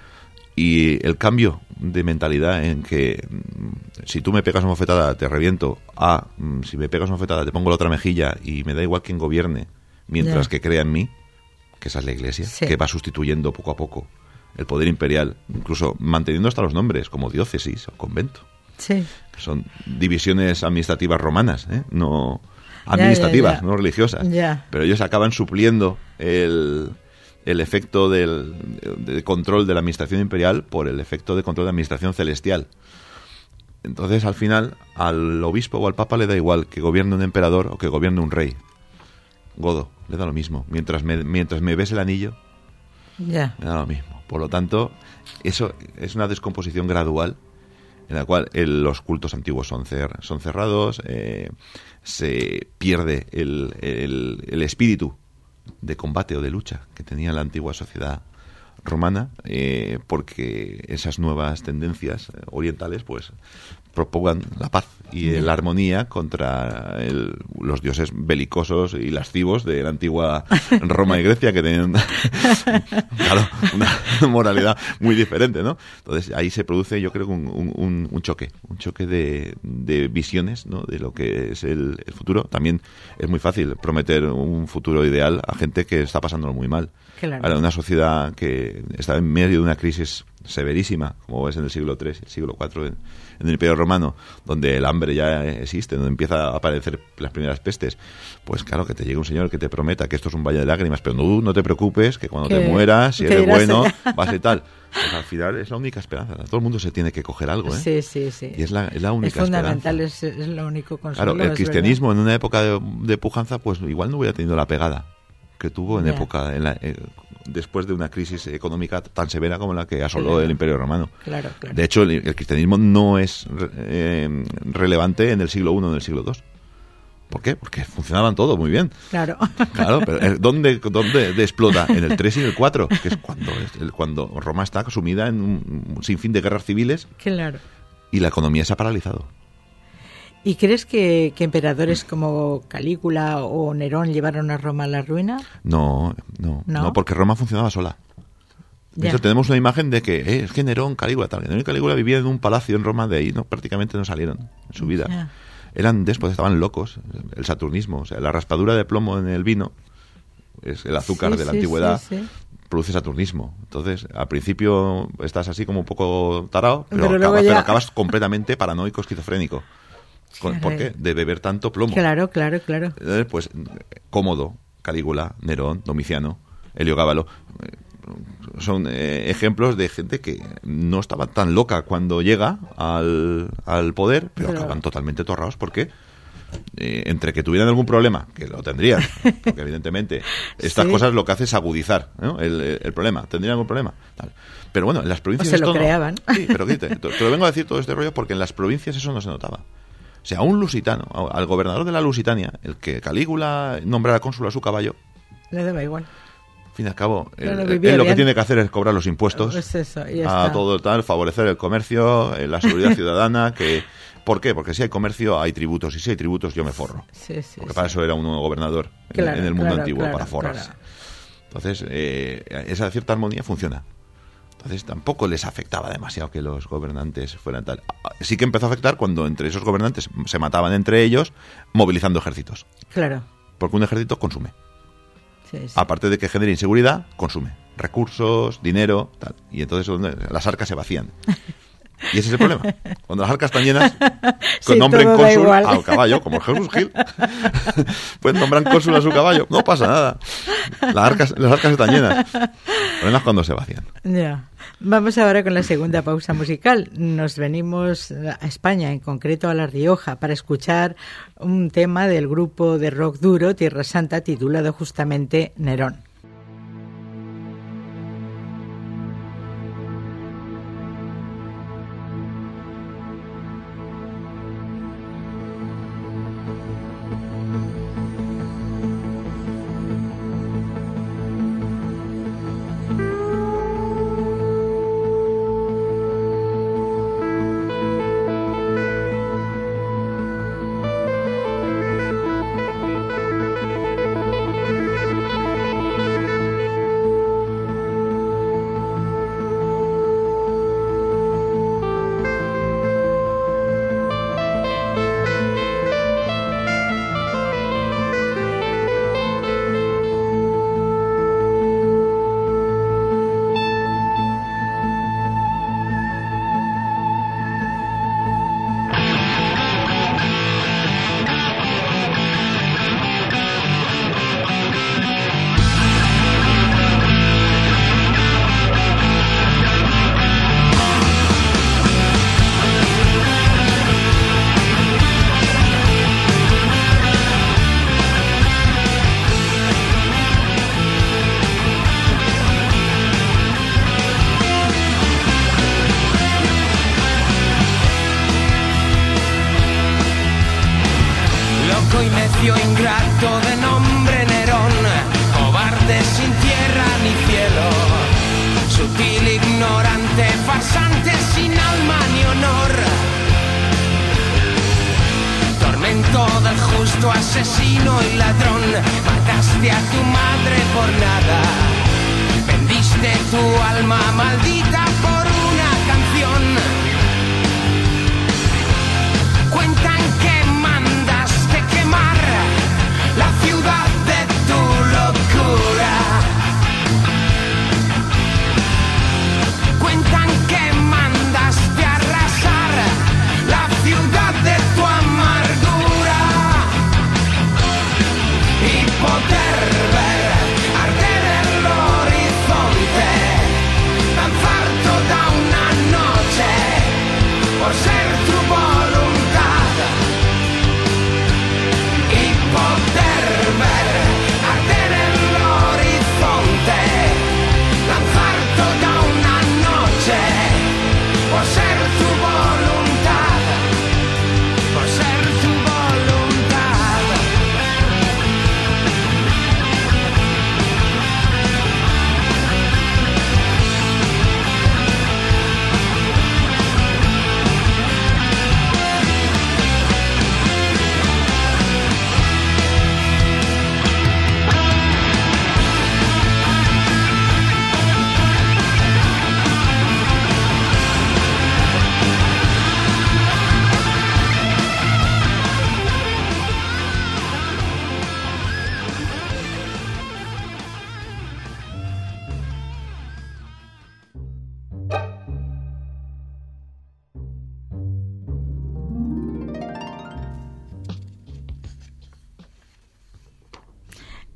y el cambio de mentalidad en que si tú me pegas una bofetada te reviento, a si me pegas una bofetada te pongo la otra mejilla y me da igual quien gobierne mientras yeah. que crea en mí, que esa es la Iglesia, sí. que va sustituyendo poco a poco el poder imperial, incluso manteniendo hasta los nombres como diócesis o convento, sí. que son divisiones administrativas romanas, ¿eh? no administrativas, yeah, yeah, yeah. no religiosas, yeah. pero ellos acaban supliendo el el efecto del de control de la administración imperial por el efecto de control de la administración celestial. Entonces, al final, al obispo o al papa le da igual que gobierne un emperador o que gobierne un rey. Godo, le da lo mismo. Mientras me, mientras me ves el anillo, yeah. me da lo mismo. Por lo tanto, eso es una descomposición gradual en la cual el, los cultos antiguos son, cer, son cerrados, eh, se pierde el, el, el espíritu de combate o de lucha que tenía la antigua sociedad romana, eh, porque esas nuevas tendencias orientales pues propagan la paz y la armonía contra el, los dioses belicosos y lascivos de la antigua Roma y Grecia, que tenían claro, una moralidad muy diferente, ¿no? Entonces ahí se produce, yo creo, un, un, un choque, un choque de, de visiones, ¿no? De lo que es el, el futuro. También es muy fácil prometer un futuro ideal a gente que está pasándolo muy mal. Claro. Ahora, una sociedad que está en medio de una crisis severísima, como es en el siglo tres, el siglo cuatro, en, en el Imperio Romano, donde el hambre ya existe, donde empieza a aparecer las primeras pestes, pues claro, que te llegue un señor que te prometa que esto es un valle de lágrimas, pero no, no te preocupes, que cuando te mueras, si eres bueno, vas y tal. Pues al final es la única esperanza. Todo el mundo se tiene que coger algo, ¿eh? Sí, sí, sí. Y es la, es la única es fundamental, esperanza. Es, es lo único consuelo. Claro, el cristianismo en una época de, de pujanza, pues igual no hubiera tenido la pegada que tuvo en yeah. época en la, eh, después de una crisis económica tan severa como la que asoló claro. el Imperio Romano. Claro, claro. De hecho, el, el cristianismo no es eh, relevante en el siglo primero o en el siglo segundo. ¿Por qué? Porque funcionaban todo muy bien. Claro. Claro, pero ¿dónde, dónde explota? En el tres y el cuatro, que es cuando, cuando Roma está sumida en un sinfín de guerras civiles. Claro. Y la economía se ha paralizado. ¿Y crees que, que emperadores como Calígula o Nerón llevaron a Roma a la ruina? No, no, no, no porque Roma funcionaba sola. De hecho, Ya. tenemos una imagen de que eh, es que Nerón, Calígula, tal. Nerón y Calígula vivían en un palacio en Roma, de ahí no prácticamente no salieron en su vida. Ya. Eran después, estaban locos, el saturnismo, o sea, la raspadura de plomo en el vino, es el azúcar Sí, de la sí, antigüedad, sí, sí. produce saturnismo. Entonces, al principio estás así como un poco tarao, pero, Pero luego acabas, ya- pero acabas completamente paranoico, esquizofrénico. ¿Por claro. qué? De beber tanto plomo. Claro, claro, claro. Pues Cómodo, Calígula, Nerón, Domiciano, Heliogábalo, son eh, ejemplos de gente que no estaba tan loca cuando llega al, al poder, pero, pero acaban totalmente torrados. ¿Por qué? Eh, entre que tuvieran algún problema, que lo tendrían, porque evidentemente estas sí. cosas lo que hace es agudizar, ¿no? el, el, el problema. ¿Tendrían algún problema? Tal. Pero bueno, en las provincias... O se lo esto creaban. No. Sí, pero te, te lo vengo a decir todo este rollo porque en las provincias eso no se notaba. O sea, a un lusitano, al gobernador de la Lusitania, el que Calígula nombrara cónsul a su caballo... Le daba igual. Al fin y al cabo, él, él, él lo que tiene que hacer es cobrar los impuestos pues eso, y a está. todo tal, favorecer el comercio, la seguridad ciudadana, que... ¿Por qué? Porque si hay comercio, hay tributos, y si hay tributos, yo me forro. Sí, sí, Porque sí. para eso era un gobernador claro, en, en el mundo claro, antiguo, claro, para forrarse. Claro. Entonces, eh, esa cierta armonía funciona. Entonces, tampoco les afectaba demasiado que los gobernantes fueran tal. Sí que empezó a afectar cuando entre esos gobernantes se mataban entre ellos, movilizando ejércitos. Claro. Porque un ejército consume. Sí, sí. Aparte de que genere inseguridad, consume recursos, dinero, tal. Y entonces las arcas se vacían. Y ese es el problema. Cuando las arcas están llenas, sí, nombren cónsul al caballo, como Jesús Gil. Pues nombran cónsul a su caballo. No pasa nada. Las arcas, las arcas están llenas. El problema es cuando se vacían. Ya. Vamos ahora con la segunda pausa musical. Nos venimos a España, en concreto a La Rioja, para escuchar un tema del grupo de rock duro Tierra Santa titulado justamente Nerón. Ingrato de nombre Nerón, cobarde sin tierra ni cielo, sutil, ignorante, farsante, sin alma ni honor, tormento del justo, asesino y ladrón, mataste a tu madre por nada, vendiste tu alma maldita por una canción, cuentan que mandaste quemar la ciudad de tu locura. Cuentan que mandaste arrasar la ciudad de tu amargura y poder ver arder el horizonte, lanzar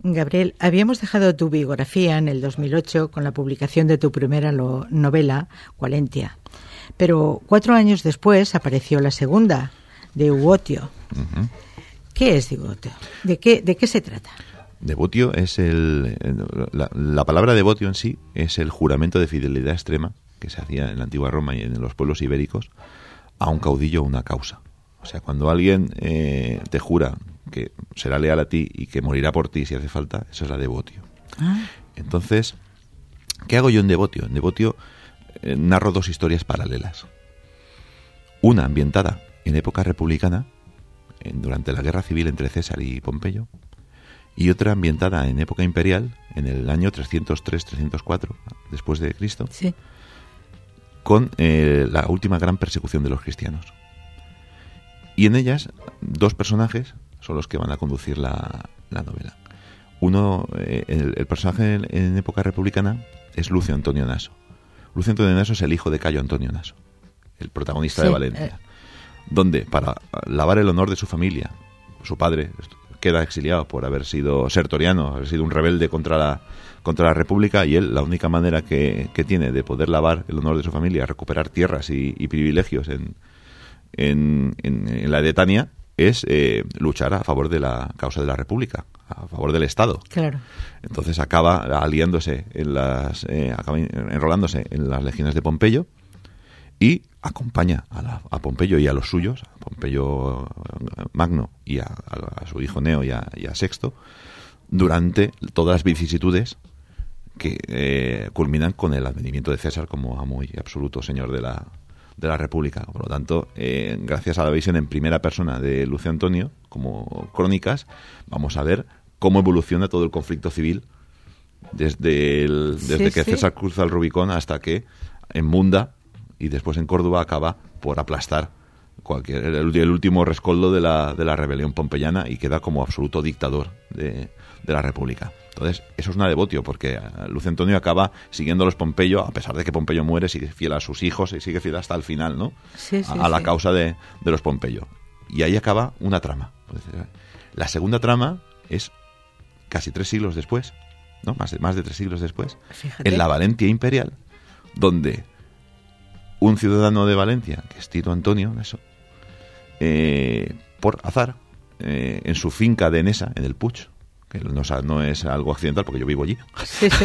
Gabriel, habíamos dejado tu biografía en el dos mil ocho con la publicación de tu primera lo- novela, Valentia. Pero cuatro años después apareció la segunda, Devotio. Uh-huh. ¿Qué es Devotio? ¿De qué, de qué se trata? Devotio es el... La, la palabra devotio en sí es el juramento de fidelidad extrema que se hacía en la antigua Roma y en los pueblos ibéricos a un caudillo o una causa. O sea, cuando alguien eh, te jura que será leal a ti y que morirá por ti si hace falta, eso es la devotio. Ah. Entonces, ¿qué hago yo en Devotio? En Devotio eh, narro dos historias paralelas. Una ambientada en época republicana, en, durante la guerra civil entre César y Pompeyo, y otra ambientada en época imperial, en el año trescientos tres trescientos cuatro, después de Cristo, Sí. con eh, la última gran persecución de los cristianos. Y en ellas, dos personajes son los que van a conducir la, la novela. Uno, eh, el, el personaje en, en época republicana es Lucio Antonio Naso. Lucio Antonio Naso es el hijo de Cayo Antonio Naso, el protagonista Sí, de Valentia. eh. Donde, para lavar el honor de su familia, su padre queda exiliado por haber sido sertoriano, haber sido un rebelde contra la, contra la República, y él, la única manera que, que tiene de poder lavar el honor de su familia, recuperar tierras y, y privilegios en, en, en, en la Edetania, es eh, luchar a favor de la causa de la República, a favor del Estado. Claro. Entonces acaba aliándose, en las, eh, acaba enrolándose en las legiones de Pompeyo y acompaña a, la, a Pompeyo y a los suyos, a Pompeyo Magno y a, a, a su hijo Neo y a, y a Sexto, durante todas las vicisitudes que eh, culminan con el advenimiento de César como amo y absoluto señor de la, de la República. Por lo tanto, eh, gracias a la visión en primera persona de Lucio Antonio, como crónicas, vamos a ver cómo evoluciona todo el conflicto civil desde, el, desde Sí, que sí. César cruza el Rubicón hasta que en Munda y después en Córdoba acaba por aplastar cualquier el, el último rescoldo de la, de la rebelión pompeyana y queda como absoluto dictador de, de la República. Entonces, eso es una devotio, porque Lucio Antonio acaba siguiendo a los Pompeyo, a pesar de que Pompeyo muere, sigue fiel a sus hijos y sigue fiel hasta el final, ¿no? Sí, sí, a, a la sí. causa de, de los Pompeyo. Y ahí acaba una trama. La segunda trama es casi tres siglos después, ¿no? Más de, más de tres siglos después, Fíjate. en la Valentia imperial, donde un ciudadano de Valencia, que es Tito Antonio, eso, eh, por azar, eh, en su finca de Enesa, en el Puig, que no, no es algo accidental porque yo vivo allí, Sí, sí.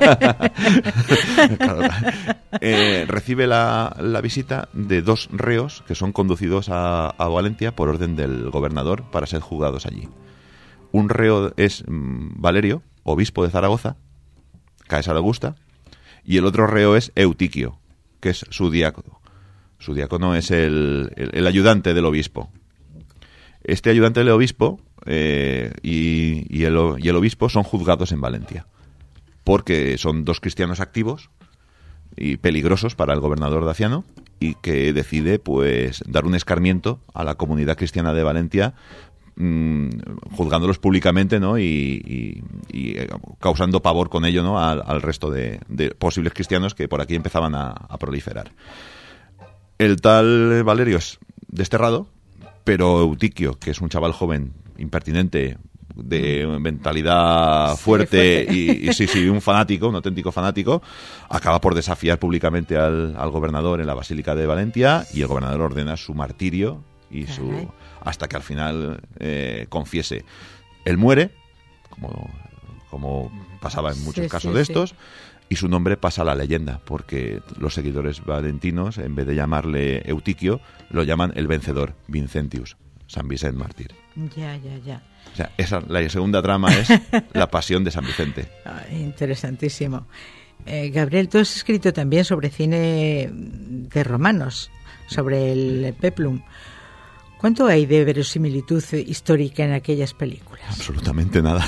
claro, eh, recibe la, la visita de dos reos que son conducidos a, a Valencia por orden del gobernador para ser juzgados allí. Un reo es mm, Valerio, obispo de Zaragoza, Caesar Augusta, y el otro reo es Eutiquio, que es su diácono. Su diácono es el, el, el ayudante del obispo. Este ayudante del obispo eh, y, y, el, y el obispo son juzgados en Valencia, porque son dos cristianos activos y peligrosos para el gobernador daciano, y que decide pues dar un escarmiento a la comunidad cristiana de Valencia, mmm, juzgándolos públicamente, ¿no? y, y, y causando pavor con ello, ¿no? al, al resto de, de posibles cristianos que por aquí empezaban a, a proliferar. El tal Valerio es desterrado, pero Eutiquio, que es un chaval joven, impertinente, de mentalidad Sí, fuerte, fuerte. Y, y sí, sí, un fanático, un auténtico fanático, acaba por desafiar públicamente al, al gobernador en la Basílica de Valencia, y el gobernador ordena su martirio y su Caray. hasta que al final eh, confiese. Él muere, como, como pasaba en muchos Sí, casos sí, de sí. estos, y su nombre pasa a la leyenda, porque los seguidores valentinos, en vez de llamarle Eutiquio, lo llaman el vencedor, Vincentius, San Vicente mártir. Ya, ya, ya. O sea, esa, la segunda trama es la pasión de San Vicente. Ah, interesantísimo. Eh, Gabriel, tú has escrito también sobre cine de romanos, sobre el Peplum. ¿Cuánto hay de verosimilitud histórica en aquellas películas? Absolutamente nada.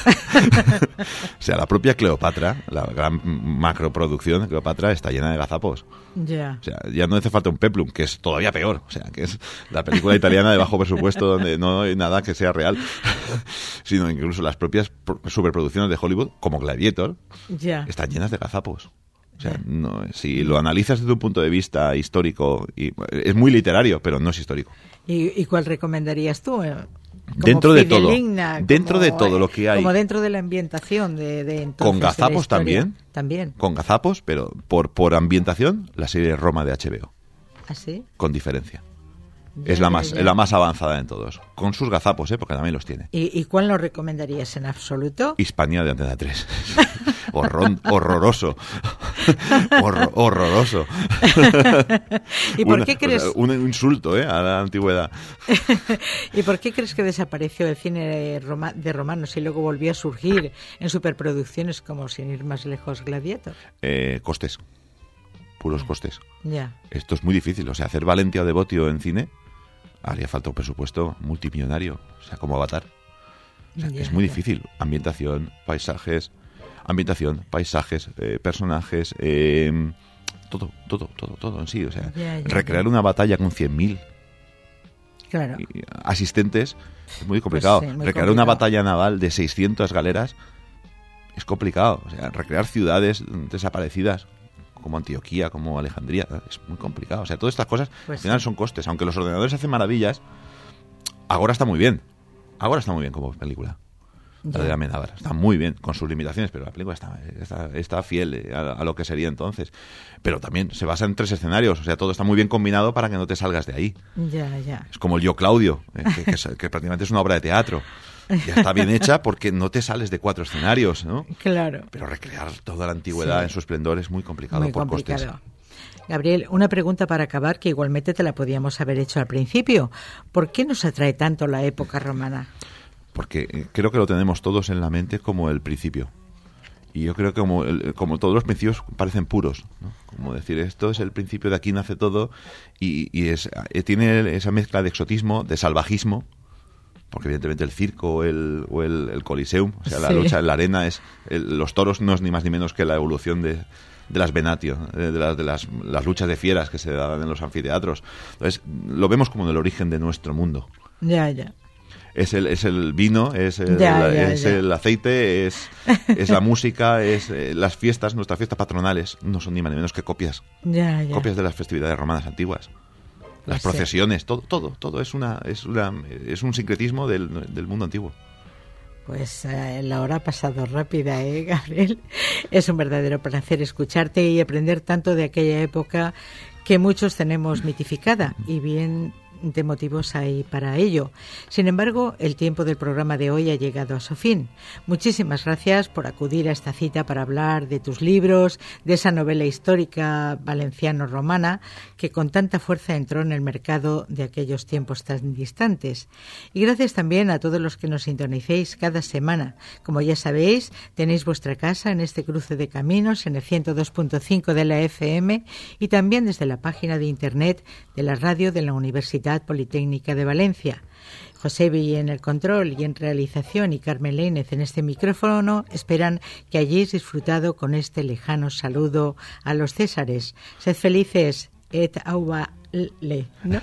O sea, la propia Cleopatra, la gran macroproducción de Cleopatra, está llena de gazapos. Ya. O sea, ya no hace falta un peplum, que es todavía peor. O sea, que es la película italiana de bajo presupuesto donde no hay nada que sea real, sino incluso las propias pro- superproducciones de Hollywood, como Gladiator, Ya. están llenas de gazapos. O sea, Ya. no, si lo analizas desde un punto de vista histórico, y, es muy literario, pero no es histórico. ¿Y, y cuál recomendarías tú? Eh, dentro de todo, fideligna, dentro como, de todo lo que hay, como dentro de la ambientación de, de entonces, con gazapos de la historia. también, también, con gazapos, pero por por ambientación, la serie Roma de H B O, ¿ah, sí? con diferencia. Ya, Es la ya, más ya. es la más avanzada en todos, con sus gazapos, ¿eh? Porque también los tiene. ¿Y, y cuál nos recomendarías en absoluto? Hispanía de Antena tres. Horror, horroroso. Horror, horroroso. ¿Y por Una- qué crees? o sea, un insulto, ¿eh? A la antigüedad. ¿Y por qué crees que desapareció el cine roma- de romanos y luego volvió a surgir en superproducciones como, sin ir más lejos, Gladiator? Eh, costes. Puros costes. Ya. Esto es muy difícil. O sea, hacer Valentia o Devotio en cine haría falta un presupuesto multimillonario. O sea, como Avatar. O sea, Ya, es muy ya. difícil. Ambientación, paisajes, ambientación, paisajes, eh, personajes, eh, todo, todo, todo, todo en sí. O sea, Ya, ya, recrear ya. una batalla con cien mil Claro. asistentes es muy complicado. Pues sí, muy recrear una complicado. batalla naval de seiscientas galeras es complicado. O sea, recrear ciudades desaparecidas como Antioquía, como Alejandría, es muy complicado. O sea, todas estas cosas Pues al final sí. son costes. Aunque los ordenadores hacen maravillas, ahora está muy bien. Ahora está muy bien como película. Ya. La de Amenábar. Está muy bien, con sus limitaciones, pero la película está, está, está fiel eh, a, a lo que sería entonces. Pero también se basa en tres escenarios, o sea, todo está muy bien combinado para que no te salgas de ahí. Ya, ya. Es como el Yo Claudio, eh, que, que es- que prácticamente es una obra de teatro. Ya está bien hecha porque no te sales de cuatro escenarios, ¿no? Claro. Pero recrear toda la antigüedad Sí. en su esplendor es muy complicado Muy por complicado. costes. Gabriel, una pregunta para acabar que igualmente te la podíamos haber hecho al principio. ¿Por qué nos atrae tanto la época romana? Porque eh, creo que lo tenemos todos en la mente como el principio. Y yo creo que como, el- como todos los principios parecen puros, ¿no? Como decir, esto es el principio, de aquí nace todo, y, y es, eh, tiene esa mezcla de exotismo, de salvajismo, porque evidentemente el circo o el, o el, el coliseum, o sea, la Sí. lucha en la arena, es el- los toros no es ni más ni menos que la evolución de, de las venatio, de, de las, de las, las luchas de fieras que se daban en los anfiteatros. Entonces, lo vemos como el origen de nuestro mundo. Ya, ya. Es el, es el vino, es el, Ya, ya, es ya. el aceite, es, es la música, es eh, las fiestas, nuestras fiestas patronales no son ni más ni menos que copias, Ya, ya. copias de las festividades romanas antiguas. Las Pues sí. procesiones, todo, todo, todo es una, es una, es un sincretismo del, del mundo antiguo. Pues eh, la hora ha pasado rápida, ¿eh, Gabriel? Es un verdadero placer escucharte y aprender tanto de aquella época que muchos tenemos mitificada, y bien de motivos hay para ello. Sin embargo, el tiempo del programa de hoy ha llegado a su fin. Muchísimas gracias por acudir a esta cita para hablar de tus libros, de esa novela histórica valenciano-romana que con tanta fuerza entró en el mercado de aquellos tiempos tan distantes. Y gracias también a todos los que nos sintonicéis cada semana. Como ya sabéis, tenéis vuestra casa en este cruce de caminos en el ciento dos punto cinco de la F M y también desde la página de internet de la radio de la Universidad Politécnica de Valencia. José Villa en el control y en realización y Carmen Leínez en este micrófono esperan que hayáis disfrutado con este lejano saludo a los Césares. Sed felices et auba le, ¿no?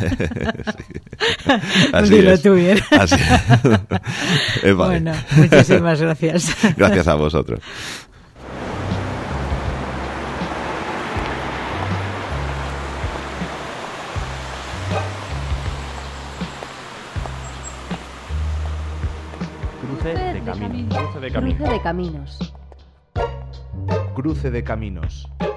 Así Dilo es. tú bien. Así es. Eh, vale. Bueno, muchísimas gracias. Gracias a vosotros. Cruce de caminos. Cruce de caminos. Cruce de caminos. Cruce de caminos. Cruce de caminos.